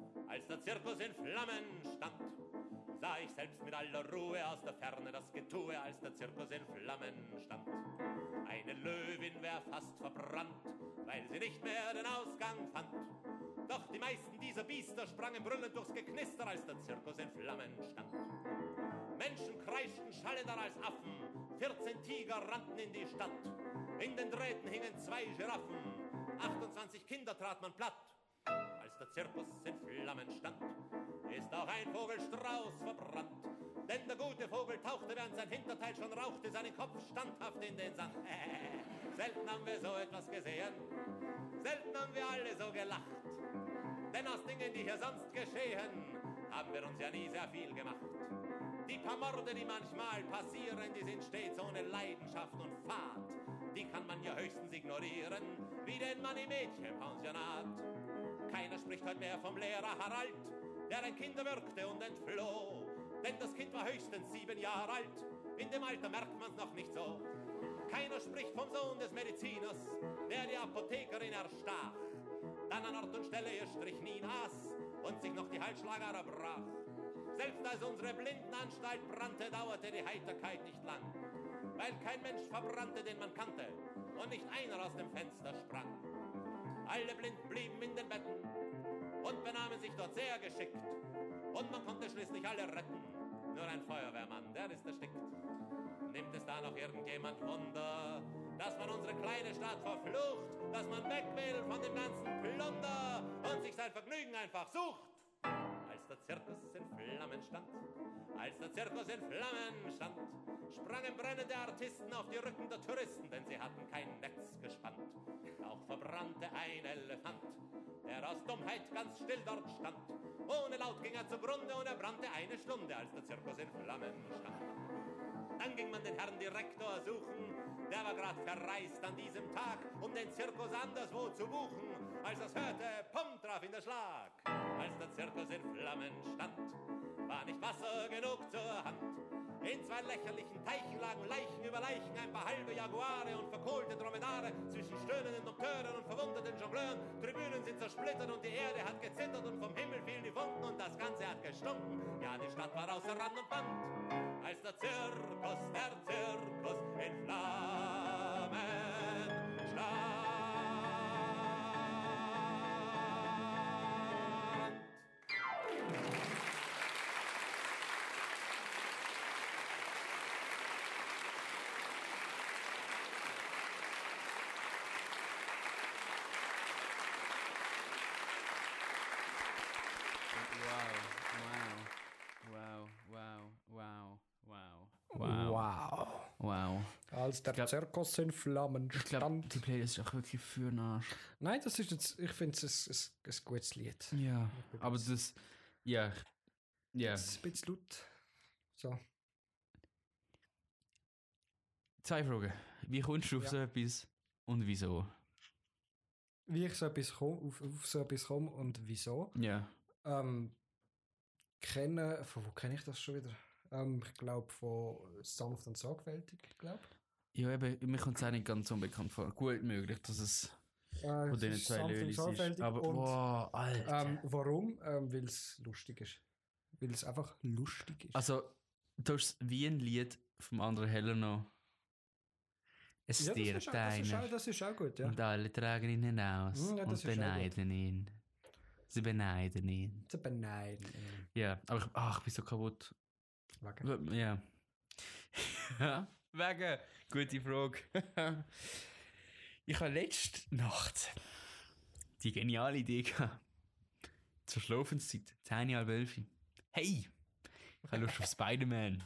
sah ich selbst mit aller Ruhe aus der Ferne das Getue, als der Zirkus in Flammen stand. Eine Löwin wär fast verbrannt, weil sie nicht mehr den Ausgang fand. Doch die meisten dieser Biester sprangen brüllend durchs Geknister, als der Zirkus in Flammen stand. Menschen kreischten schallender als Affen, 14 Tiger rannten in die Stadt. In den Drähten hingen 2 Giraffen, 28 Kinder trat man platt. Als der Zirkus in Flammen stand, ist auch ein Vogelstrauß verbrannt. Denn der gute Vogel tauchte, während sein Hinterteil schon rauchte, seinen Kopf standhaft in den Sand. Selten haben wir so etwas gesehen, selten haben wir alle so gelacht. Denn aus Dingen, die hier sonst geschehen, haben wir uns ja nie sehr viel gemacht. Die paar Morde, die manchmal passieren, die sind stets ohne Leidenschaft und Fahrt. Die kann man ja höchstens ignorieren, wie den Mann im Mädchenpensionat. Keiner spricht heute mehr vom Lehrer Harald, der ein Kind erwürgte und entfloh. Denn das Kind war höchstens 7 Jahre alt, in dem Alter merkt man's noch nicht so. Keiner spricht vom Sohn des Mediziners, der die Apothekerin erstach. Dann an Ort und Stelle ihr Strychnin aß und sich noch die Halsschlagader brach. Selbst als unsere Blindenanstalt brannte, dauerte die Heiterkeit nicht lang. Weil kein Mensch verbrannte, den man kannte, und nicht einer aus dem Fenster sprang. Alle Blinden blieben in den Betten und benahmen sich dort sehr geschickt. Und man konnte schließlich alle retten. Nur ein Feuerwehrmann, der ist erstickt. Nimmt es da noch irgendjemand Wunder, dass man unsere kleine Stadt verflucht, dass man weg will von dem ganzen Plunder und sich sein Vergnügen einfach sucht? Als der Zirkus in Flammen Flammen stand. Als der Zirkus in Flammen stand, sprangen brennende Artisten auf die Rücken der Touristen, denn sie hatten kein Netz gespannt. Auch verbrannte ein Elefant, der aus Dummheit ganz still dort stand. Ohne Laut ging er zugrunde und er brannte eine Stunde, als der Zirkus in Flammen stand. Dann ging man den Herrn Direktor suchen, der war grad verreist an diesem Tag, um den Zirkus anderswo zu buchen. Als er's hörte, pum, traf ihn der Schlag. Als der Zirkus in Flammen stand, war nicht Wasser genug zur Hand. In 2 lächerlichen Teichen lagen Leichen über Leichen, ein paar halbe Jaguare und verkohlte Dromedare. Zwischen stöhnenden Dokteuren und verwundeten Jongleuren. Tribünen sind zersplittert und die Erde hat gezittert und vom Himmel fielen die Funken und das Ganze hat gestunken. Ja, die Stadt war außer Rand und Band, als der Zirkus in Flammen stand. Wow. Als der Zirkus in Flammen stand. Ich glaube, die Playlist ist auch wirklich für den Arsch. Nein, das ist jetzt, ich finde es ein gutes Lied. Ja, aber das, ja. Das ist ein bisschen laut. So. 2 Fragen. Wie kommst du auf so etwas und wieso? Wie ich auf so etwas komme und wieso? Ja. Von wo kenne ich das schon wieder? Ich glaube von Sanft und Sorgfältig, Ja, eben, mir kommt es auch nicht ganz unbekannt vor. Gut möglich, dass es von diesen 2 Lölis ist. Aber, wow, Alter. Warum? Weil es lustig ist. Weil es einfach lustig ist. Also, du hast wie ein Lied vom anderen Heller noch. Es stirbt einer. Das ist auch gut, ja. Und alle tragen ihn hinaus und beneiden ihn. Sie beneiden ihn. Ja, aber ich bin so kaputt. Wegen? Ja. Wegen. Gute Frage. Ich habe letzte Nacht die geniale Idee gehabt. Zur Schlafenszeit, 10:30. Hey! Ich habe Lust auf Spider-Man.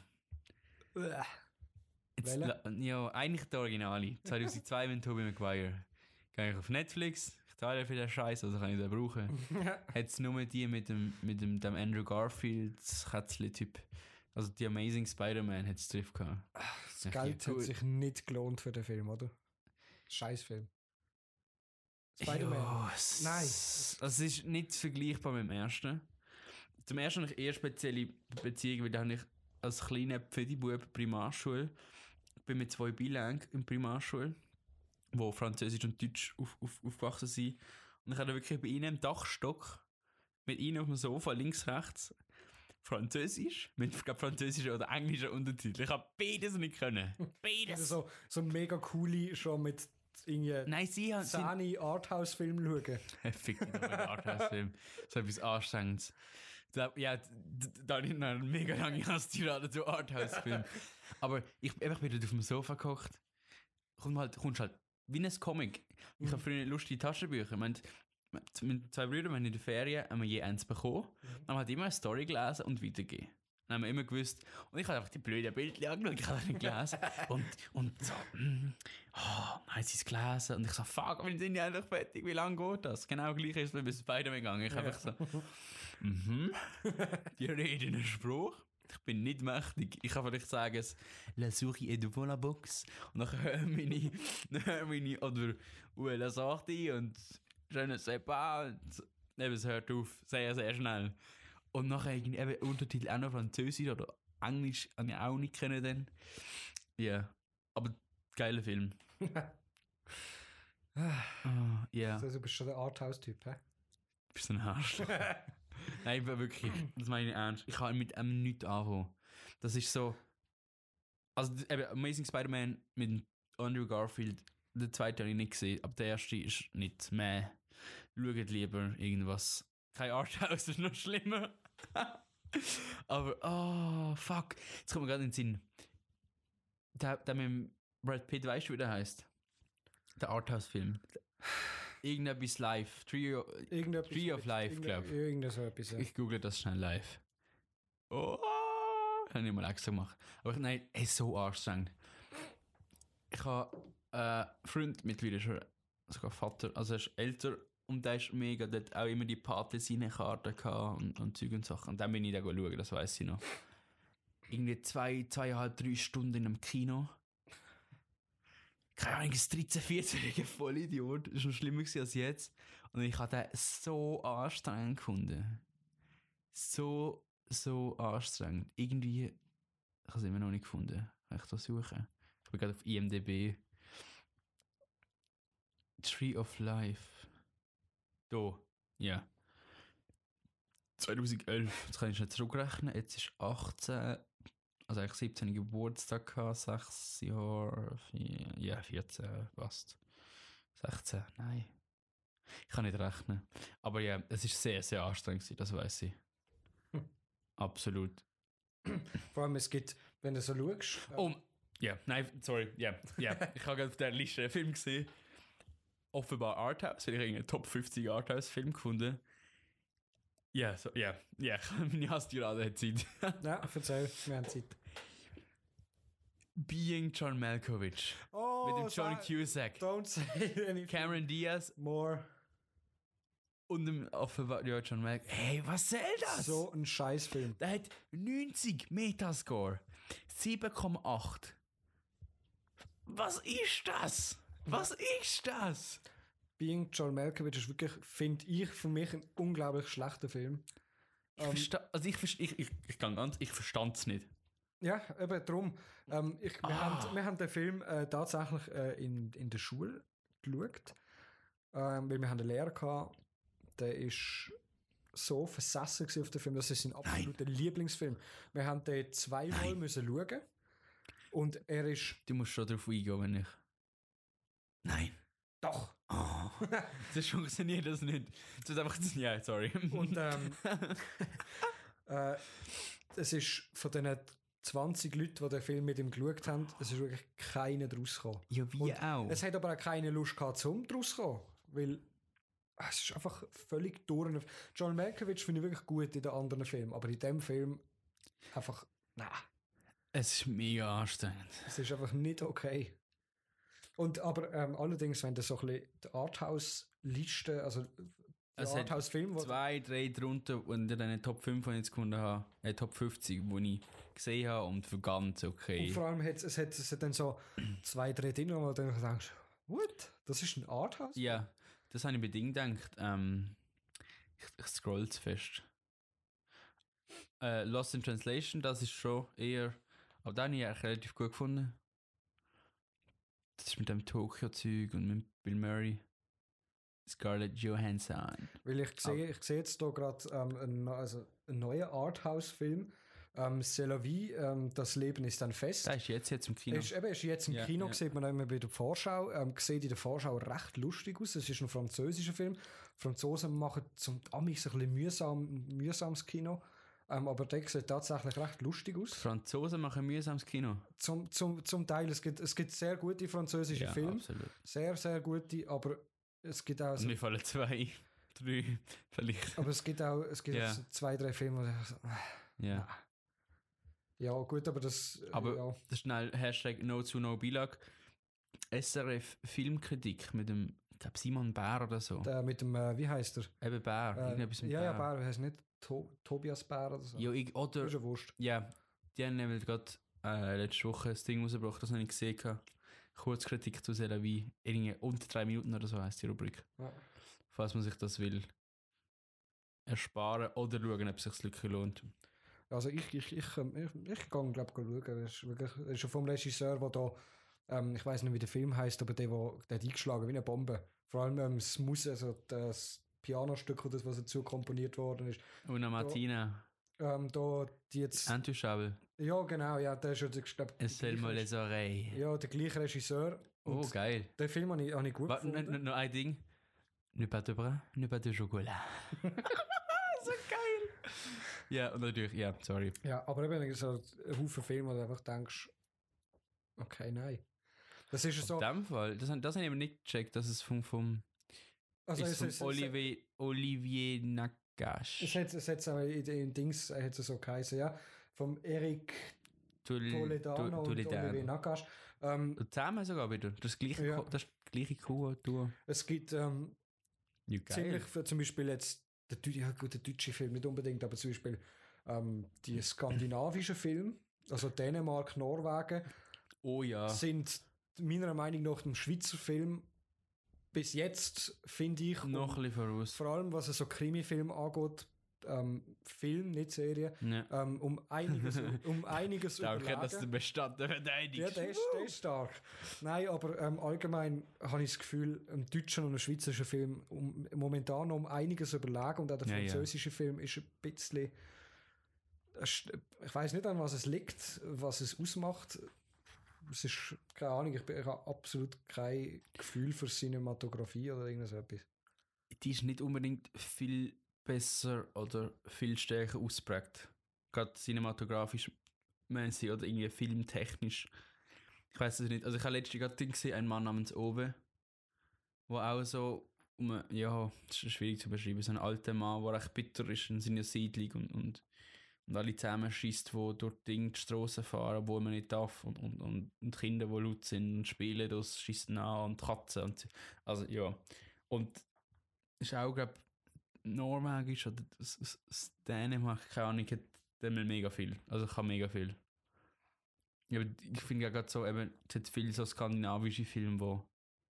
Ja, eigentlich der Originale. 2002 mit Tobey Maguire. Gehe ich auf Netflix. Ich zahle für den Scheiß, also kann ich den brauchen. Hat es nur die mit dem Andrew Garfield Kätzli-Typ. Also die Amazing Spider-Man hat es drauf gehabt. Das Geld hat sich nicht gelohnt für den Film, oder? Scheißfilm. Spider-Man. Ja, Nein. Es ist nicht vergleichbar mit dem ersten. Zum ersten habe ich eher spezielle Beziehungen, weil da habe ich als kleiner Pfödi-Bub Primarschule. Ich bin mit 2 Bilingue in Primarschule, wo Französisch und Deutsch aufgewachsen sind. Und ich hatte wirklich bei ihnen im Dachstock mit ihnen auf dem Sofa links, rechts Französisch, mit französischen oder englischen Untertiteln. Ich habe beides nicht können. Beides. Also so mega coole schon mit Nein, sie haben 10 Arthouse-Film schauen. Fick dich doch mit Arthouse-Film. So etwas Anstrengendes. Ja, da habe ich noch eine mega lange Hasstirade zu Arthouse-Film. Aber ich bin dort auf dem Sofa gekocht. Kommst halt wie ein Comic. Ich habe früher lustige Taschenbücher. Mit 2 Brüdern, wir haben in der Ferien haben wir je eins bekommen. Dann haben wir halt immer eine Story gelesen und weitergegeben. Dann haben wir immer gewusst, und ich habe einfach die blöden Bilder angeschaut, ich habe das nicht gelesen. und so, dann haben sie es gelesen. Und ich so, fuck, wir sind ja endlich fertig, wie lange geht das? Genau gleich ist es bei Spider-Man gegangen. Ich einfach so, die reden einen Spruch. Ich bin nicht mächtig. Ich kann vielleicht sagen, la souris est devant la box. Und dann hören meine, oder où est la sortie und je ne sais pas. Und eben, es hört auf, sehr, sehr schnell. Und nachher eben Untertitel auch noch Französisch oder Englisch, habe ich auch nicht kennen dann. Ja, aber geiler Film. Ja. Also, du bist schon der Arthouse-Typ, hä? Du bist ein Arsch. Nein, wirklich, das meine ich ernst. Ich kann mit einem nichts anfangen. Das ist so. Also, eben, Amazing Spider-Man mit Andrew Garfield, den zweiten habe ich nicht gesehen, aber der erste ist nicht mehr. Schaut lieber irgendwas. Kein Arthouse, das ist noch schlimmer. Aber, fuck. Jetzt kommt mir gerade in den Sinn. Der mit Brad Pitt, weißt du, wie der heißt? Der Arthouse-Film. Irgendetwas live. Tree of Life, glaube ich. Irgendetwas so etwas, ja. Ich google das schnell live. Oh, habe ich mal extra gemacht. Aber nein, es ist so anstrengend. Ich habe einen Freund mittlerweile schon, sogar Vater, also er ist älter und der ist mega, der hat auch immer die Pate-Sine-Karte gehabt und Zeug und Sachen. Und dann bin ich da schauen, das weiss ich noch. Irgendwie 2,5, 3 Stunden in einem Kino. Keine Ahnung, das 13-, 14-jährige Vollidiot. Das war schon schlimmer als jetzt. Und ich habe den so anstrengend gefunden. So anstrengend. Irgendwie, ich habe es immer noch nicht gefunden. Kann ich das suchen? Ich bin gerade auf IMDb. Tree of Life. Da. Ja. 2011. Jetzt kann ich nicht zurückrechnen. Jetzt ist 18. Also eigentlich 17 Geburtstag gehabt, 6 Jahre, 14, passt. 16, nein. Ich kann nicht rechnen. Aber ja, es ist sehr, sehr anstrengend gewesen, das weiss ich. Absolut. Vor allem, es gibt, wenn du so schaust... sorry, ich habe gerade auf der Liste einen Film gesehen. Offenbar Arthouse, weil ich einen Top 50 Arthouse-Film gefunden. Ja, meine Hasstirade hat Zeit. Ja, erzähl, wir haben Zeit. Being John Malkovich. Oh, mit dem John Cusack. Don't say anything. Cameron Diaz. More. Und dem offenbar, ja, John Malkovich. Hey, was soll das? So ein Scheißfilm. Der hat 90 Metascore. 7,8. Was ist das? Was ist das? Being John Malkovich ist wirklich, finde ich, für mich ein unglaublich schlechter Film. Ich verstand es nicht. Ja, eben darum. Wir haben den Film tatsächlich in der Schule geschaut, weil wir haben einen Lehrer gehabt, der ist so versessen auf den Film, das ist sein absoluter Lieblingsfilm. Wir haben den zweimal müssen schauen und er ist... Du musst schon darauf eingehen, wenn ich... Nein. Doch. Oh, das funktioniert das nicht. Das ist einfach... Ja, sorry. Und es ist von diesen 20 Leuten, die den Film mit ihm geschaut haben, es ist wirklich keiner draus gekommen. Ja, wie auch. Es hat aber auch keine Lust gehabt, zum draus zu kommen, weil es ist einfach völlig durch. John Malkovich finde ich wirklich gut in den anderen Filmen, aber in dem Film einfach, nein. Es ist mega anstrengend. Es ist einfach nicht okay. Und aber allerdings, wenn du so ein bisschen die Arthouse-Liste, also es Arthouse-Film, 2, 3 drunter und in den Top 5, die ich jetzt gefunden habe, Top 50, die ich gesehen habe und für ganz okay. Und vor allem es hat dann so 2, 3 Dinge, wo du denkst, what? Das ist ein Arthouse? Ja, das habe ich bedingt gedacht. Ich scroll zu fest. Lost in Translation, das ist schon eher, aber da habe ich eigentlich relativ gut gefunden. Das ist mit dem Tokyo-Zeug und mit Bill Murray. Scarlett Johansson. Weil ich sehe jetzt hier gerade einen neuen Arthouse-Film. C'est la vie, das Leben ist dann fest. Das ist jetzt im Kino. Ist jetzt im Kino, sieht man immer bei der Vorschau. Sieht in der Vorschau recht lustig aus. Es ist ein französischer Film. Franzosen machen zum Amis ein bisschen mühsames Kino. Aber der sieht tatsächlich recht lustig aus. Franzosen machen mühsames Kino? Zum Teil. Es gibt sehr gute französische Filme. Absolut. Sehr, sehr gute, aber es gibt auch... So, mir fallen 2, 3 vielleicht. Aber es gibt auch 2, 3 Filme, wo ich so... Ja. Ja, gut, aber das... Aber das ist schnell Hashtag No to No Bilag. SRF Filmkritik mit dem, ich glaube, Simon Bär oder so. Mit dem, wie heisst er? Eben Bär. Irgendetwas mit Bär. Ja, Bär, heisst nicht Tobias Bär oder so? Ja, oder... Ist ja wurscht. Ja, die haben nämlich gerade letzte Woche das Ding rausgebracht, das habe ich gesehen habe. Kurzkritik zu sehr wie unter 3 Minuten oder so heisst die Rubrik. Ja. Falls man sich das will ersparen oder schauen, ob es sich wirklich lohnt. Also ich gehe, glaube ich, schauen. Das ist vom Regisseur, der da, ich weiß nicht, wie der Film heisst, aber der hat eingeschlagen wie eine Bombe. Vor allem das das Pianostück, das was dazu komponiert worden ist. Una Martina. Da die jetzt... Intouchable. Ja, genau, ja, der ist ja, ich glaube... Seulement les oreilles. Ja, der gleiche Regisseur. Oh, geil. Den Film habe ich gut gefunden. Noch ein Ding. Ne pas de bras, ne pas de chocolat. So geil. Ja, und natürlich, ja, sorry. Ja, aber eben so ein Haufen Filme, wo du einfach denkst, okay, nein. Das ist so... In dem Fall, das habe ich aber nicht gecheckt, dass es vom also Olivier Gasch. Es hat auch in Dings hat es so geheißen, ja. Vom Erik Toledano und Olivier Nakash. Und zusammen sogar wieder. Das gleiche Duo. Es gibt ziemlich für zum Beispiel jetzt der deutsche Film, nicht unbedingt, aber zum Beispiel die skandinavischen Filme, also Dänemark, Norwegen, sind meiner Meinung nach dem Schweizer Film bis jetzt, finde ich, noch ein bisschen voraus. Vor allem was so Krimi-Film angeht, Film, nicht Serie, um einiges überlegen. Danke, dass du bestanden verteidigst. Ja, der ist stark. Nein, aber allgemein habe ich das Gefühl, ein deutscher und ein schweizerischer Film momentan noch um einiges überlegen, und auch der französische Film ist ein bisschen, ich weiß nicht, an was es liegt, was es ausmacht. Es ist, keine Ahnung, ich habe absolut kein Gefühl für Cinematografie oder irgendwas etwas. Die ist nicht unbedingt viel besser oder viel stärker ausprägt. Gerade cinematografisch mäßig oder irgendwie filmtechnisch. Ich weiß es nicht. Also ich habe letztens gerade gesehen, ein Mann namens Owe, wo auch so, das ist schwierig zu beschreiben, so ein alter Mann, der recht bitter ist in seiner Siedlung und alle zusammenschießt, die durch die Strassen fahren, wo man nicht darf, und Kinder, die laut sind und spielen, das schießen an, und Katzen. Und, also ja. Und es ist auch, glaube ich, Norwegisch oder das Dänemark, keine Ahnung, hat immer mega viel. Also ich habe mega viel. Ja, ich finde ja gerade so, eben, es hat viele so skandinavische Filme,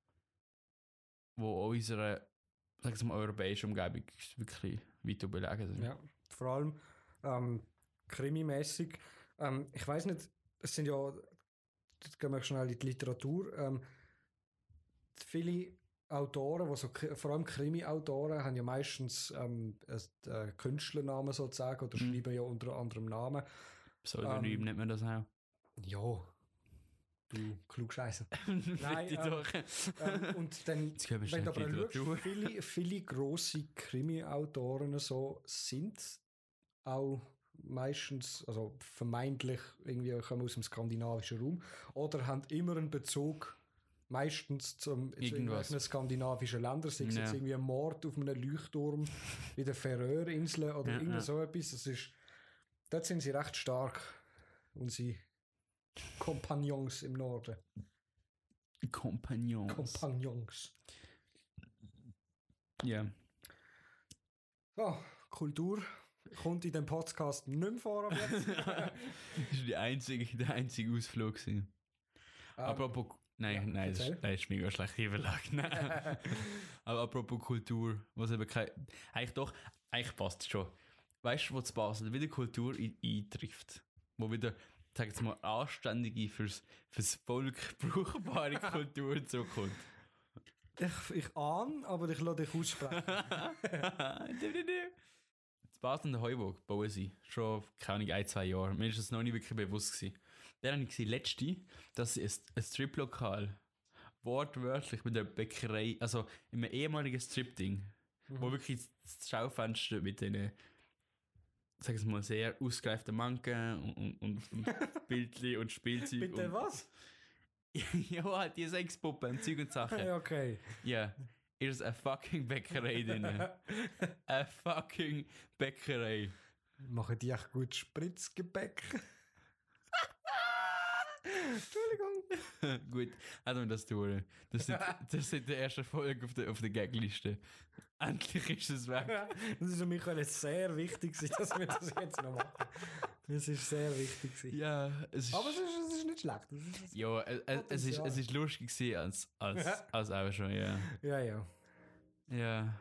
wo unsere, sag ich mal, europäische Umgebung wirklich weit überlegen sind. Ja, vor allem krimimäßig. Ich weiß nicht, es sind ja, jetzt gehen wir schnell in die Literatur, viele Autoren, vor allem Krimi-Autoren, haben ja meistens einen Künstlernamen sozusagen oder schreiben ja unter anderem Namen. Pseudonym nennt man das auch. Ja. Du Klugscheisser. Nein, und dann, wenn du aber schaust, viele grosse Krimi-Autoren so sind auch meistens, also vermeintlich irgendwie kommen aus dem skandinavischen Raum oder haben immer einen Bezug meistens zu irgendwelchen skandinavischen Ländern, sei es jetzt irgendwie ein Mord auf einem Leuchtturm in den Färöerinseln oder irgend so etwas. Dort sind sie recht stark, unsere Kompagnons im Norden. Kompagnons. Ja. So, Kultur kommt in dem Podcast nicht mehr vor. Das war der einzige Ausflug. Apropos, nein, das ist mega schlecht Überlage. Aber apropos Kultur, was eben eigentlich passt schon. Weißt du, wo zu Basel wieder Kultur eintrifft? Wo wieder, sag jetzt mal, anständige, fürs Volk brauchbare Kultur zukommt. Ich ahne, aber ich lasse dich aussprechen. In Basel und der Heuburg bauen sie schon, keine Ahnung, 1-2 Jahre. Mir ist das noch nicht wirklich bewusst gewesen. Dann habe ich gesehen, letzte, dass sie ein Strip-Lokal wortwörtlich mit der Bäckerei, also in einem ehemaligen Strip-Ding, wo wirklich das Schaufenster mit den, sag ich mal, sehr ausgereiften Manken und Bildchen und Spielzeug. Bitte was? Ja, halt die Sexpuppen und Zeug und Sachen. Okay. Ja. Ist eine fucking Bäckerei drin. Eine fucking Bäckerei. Machen die echt gut Spritzgebäck? Entschuldigung. Gut, haben wir das durch. Das sind die erste Folge auf der Gagliste. Endlich ist es weg. Das ist für mich sehr wichtig, dass wir das jetzt noch machen. Das ist sehr wichtig. Ja, aber es ist nicht schlecht. Ja, es ist lustig gewesen als auch schon, ja. Ja. Ja.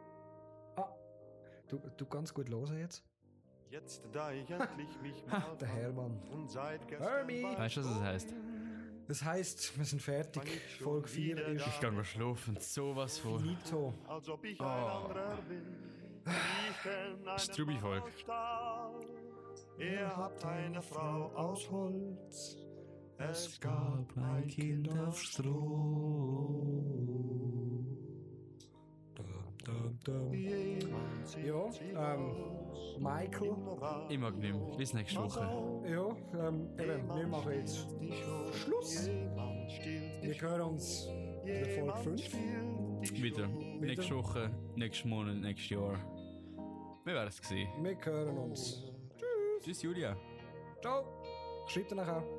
Du kannst gut hören jetzt? Jetzt, da ich endlich mich mal der Hermann. Und seit Hermie. Weißt du, was das heisst? Das heisst, wir sind fertig. Folge 4 ist... Ich kann mal schlafen. Sowas von... Finito. Als ob ich ein anderer bin. Strubi-Folge. Hat eine Frau aus Holz. Es gab ein Kind auf Stroh. Ja, Michael. Ich mag nicht mehr. Bis nächste Woche. Ja, wir machen jetzt Schluss. Wir hören uns in der Folge 5. Wieder. Nächste Woche, nächsten Monat, nächstes Jahr. Wir wären es gewesen. Wir hören uns. Tschüss, Julia. Ciao. Schreibt ihr nachher.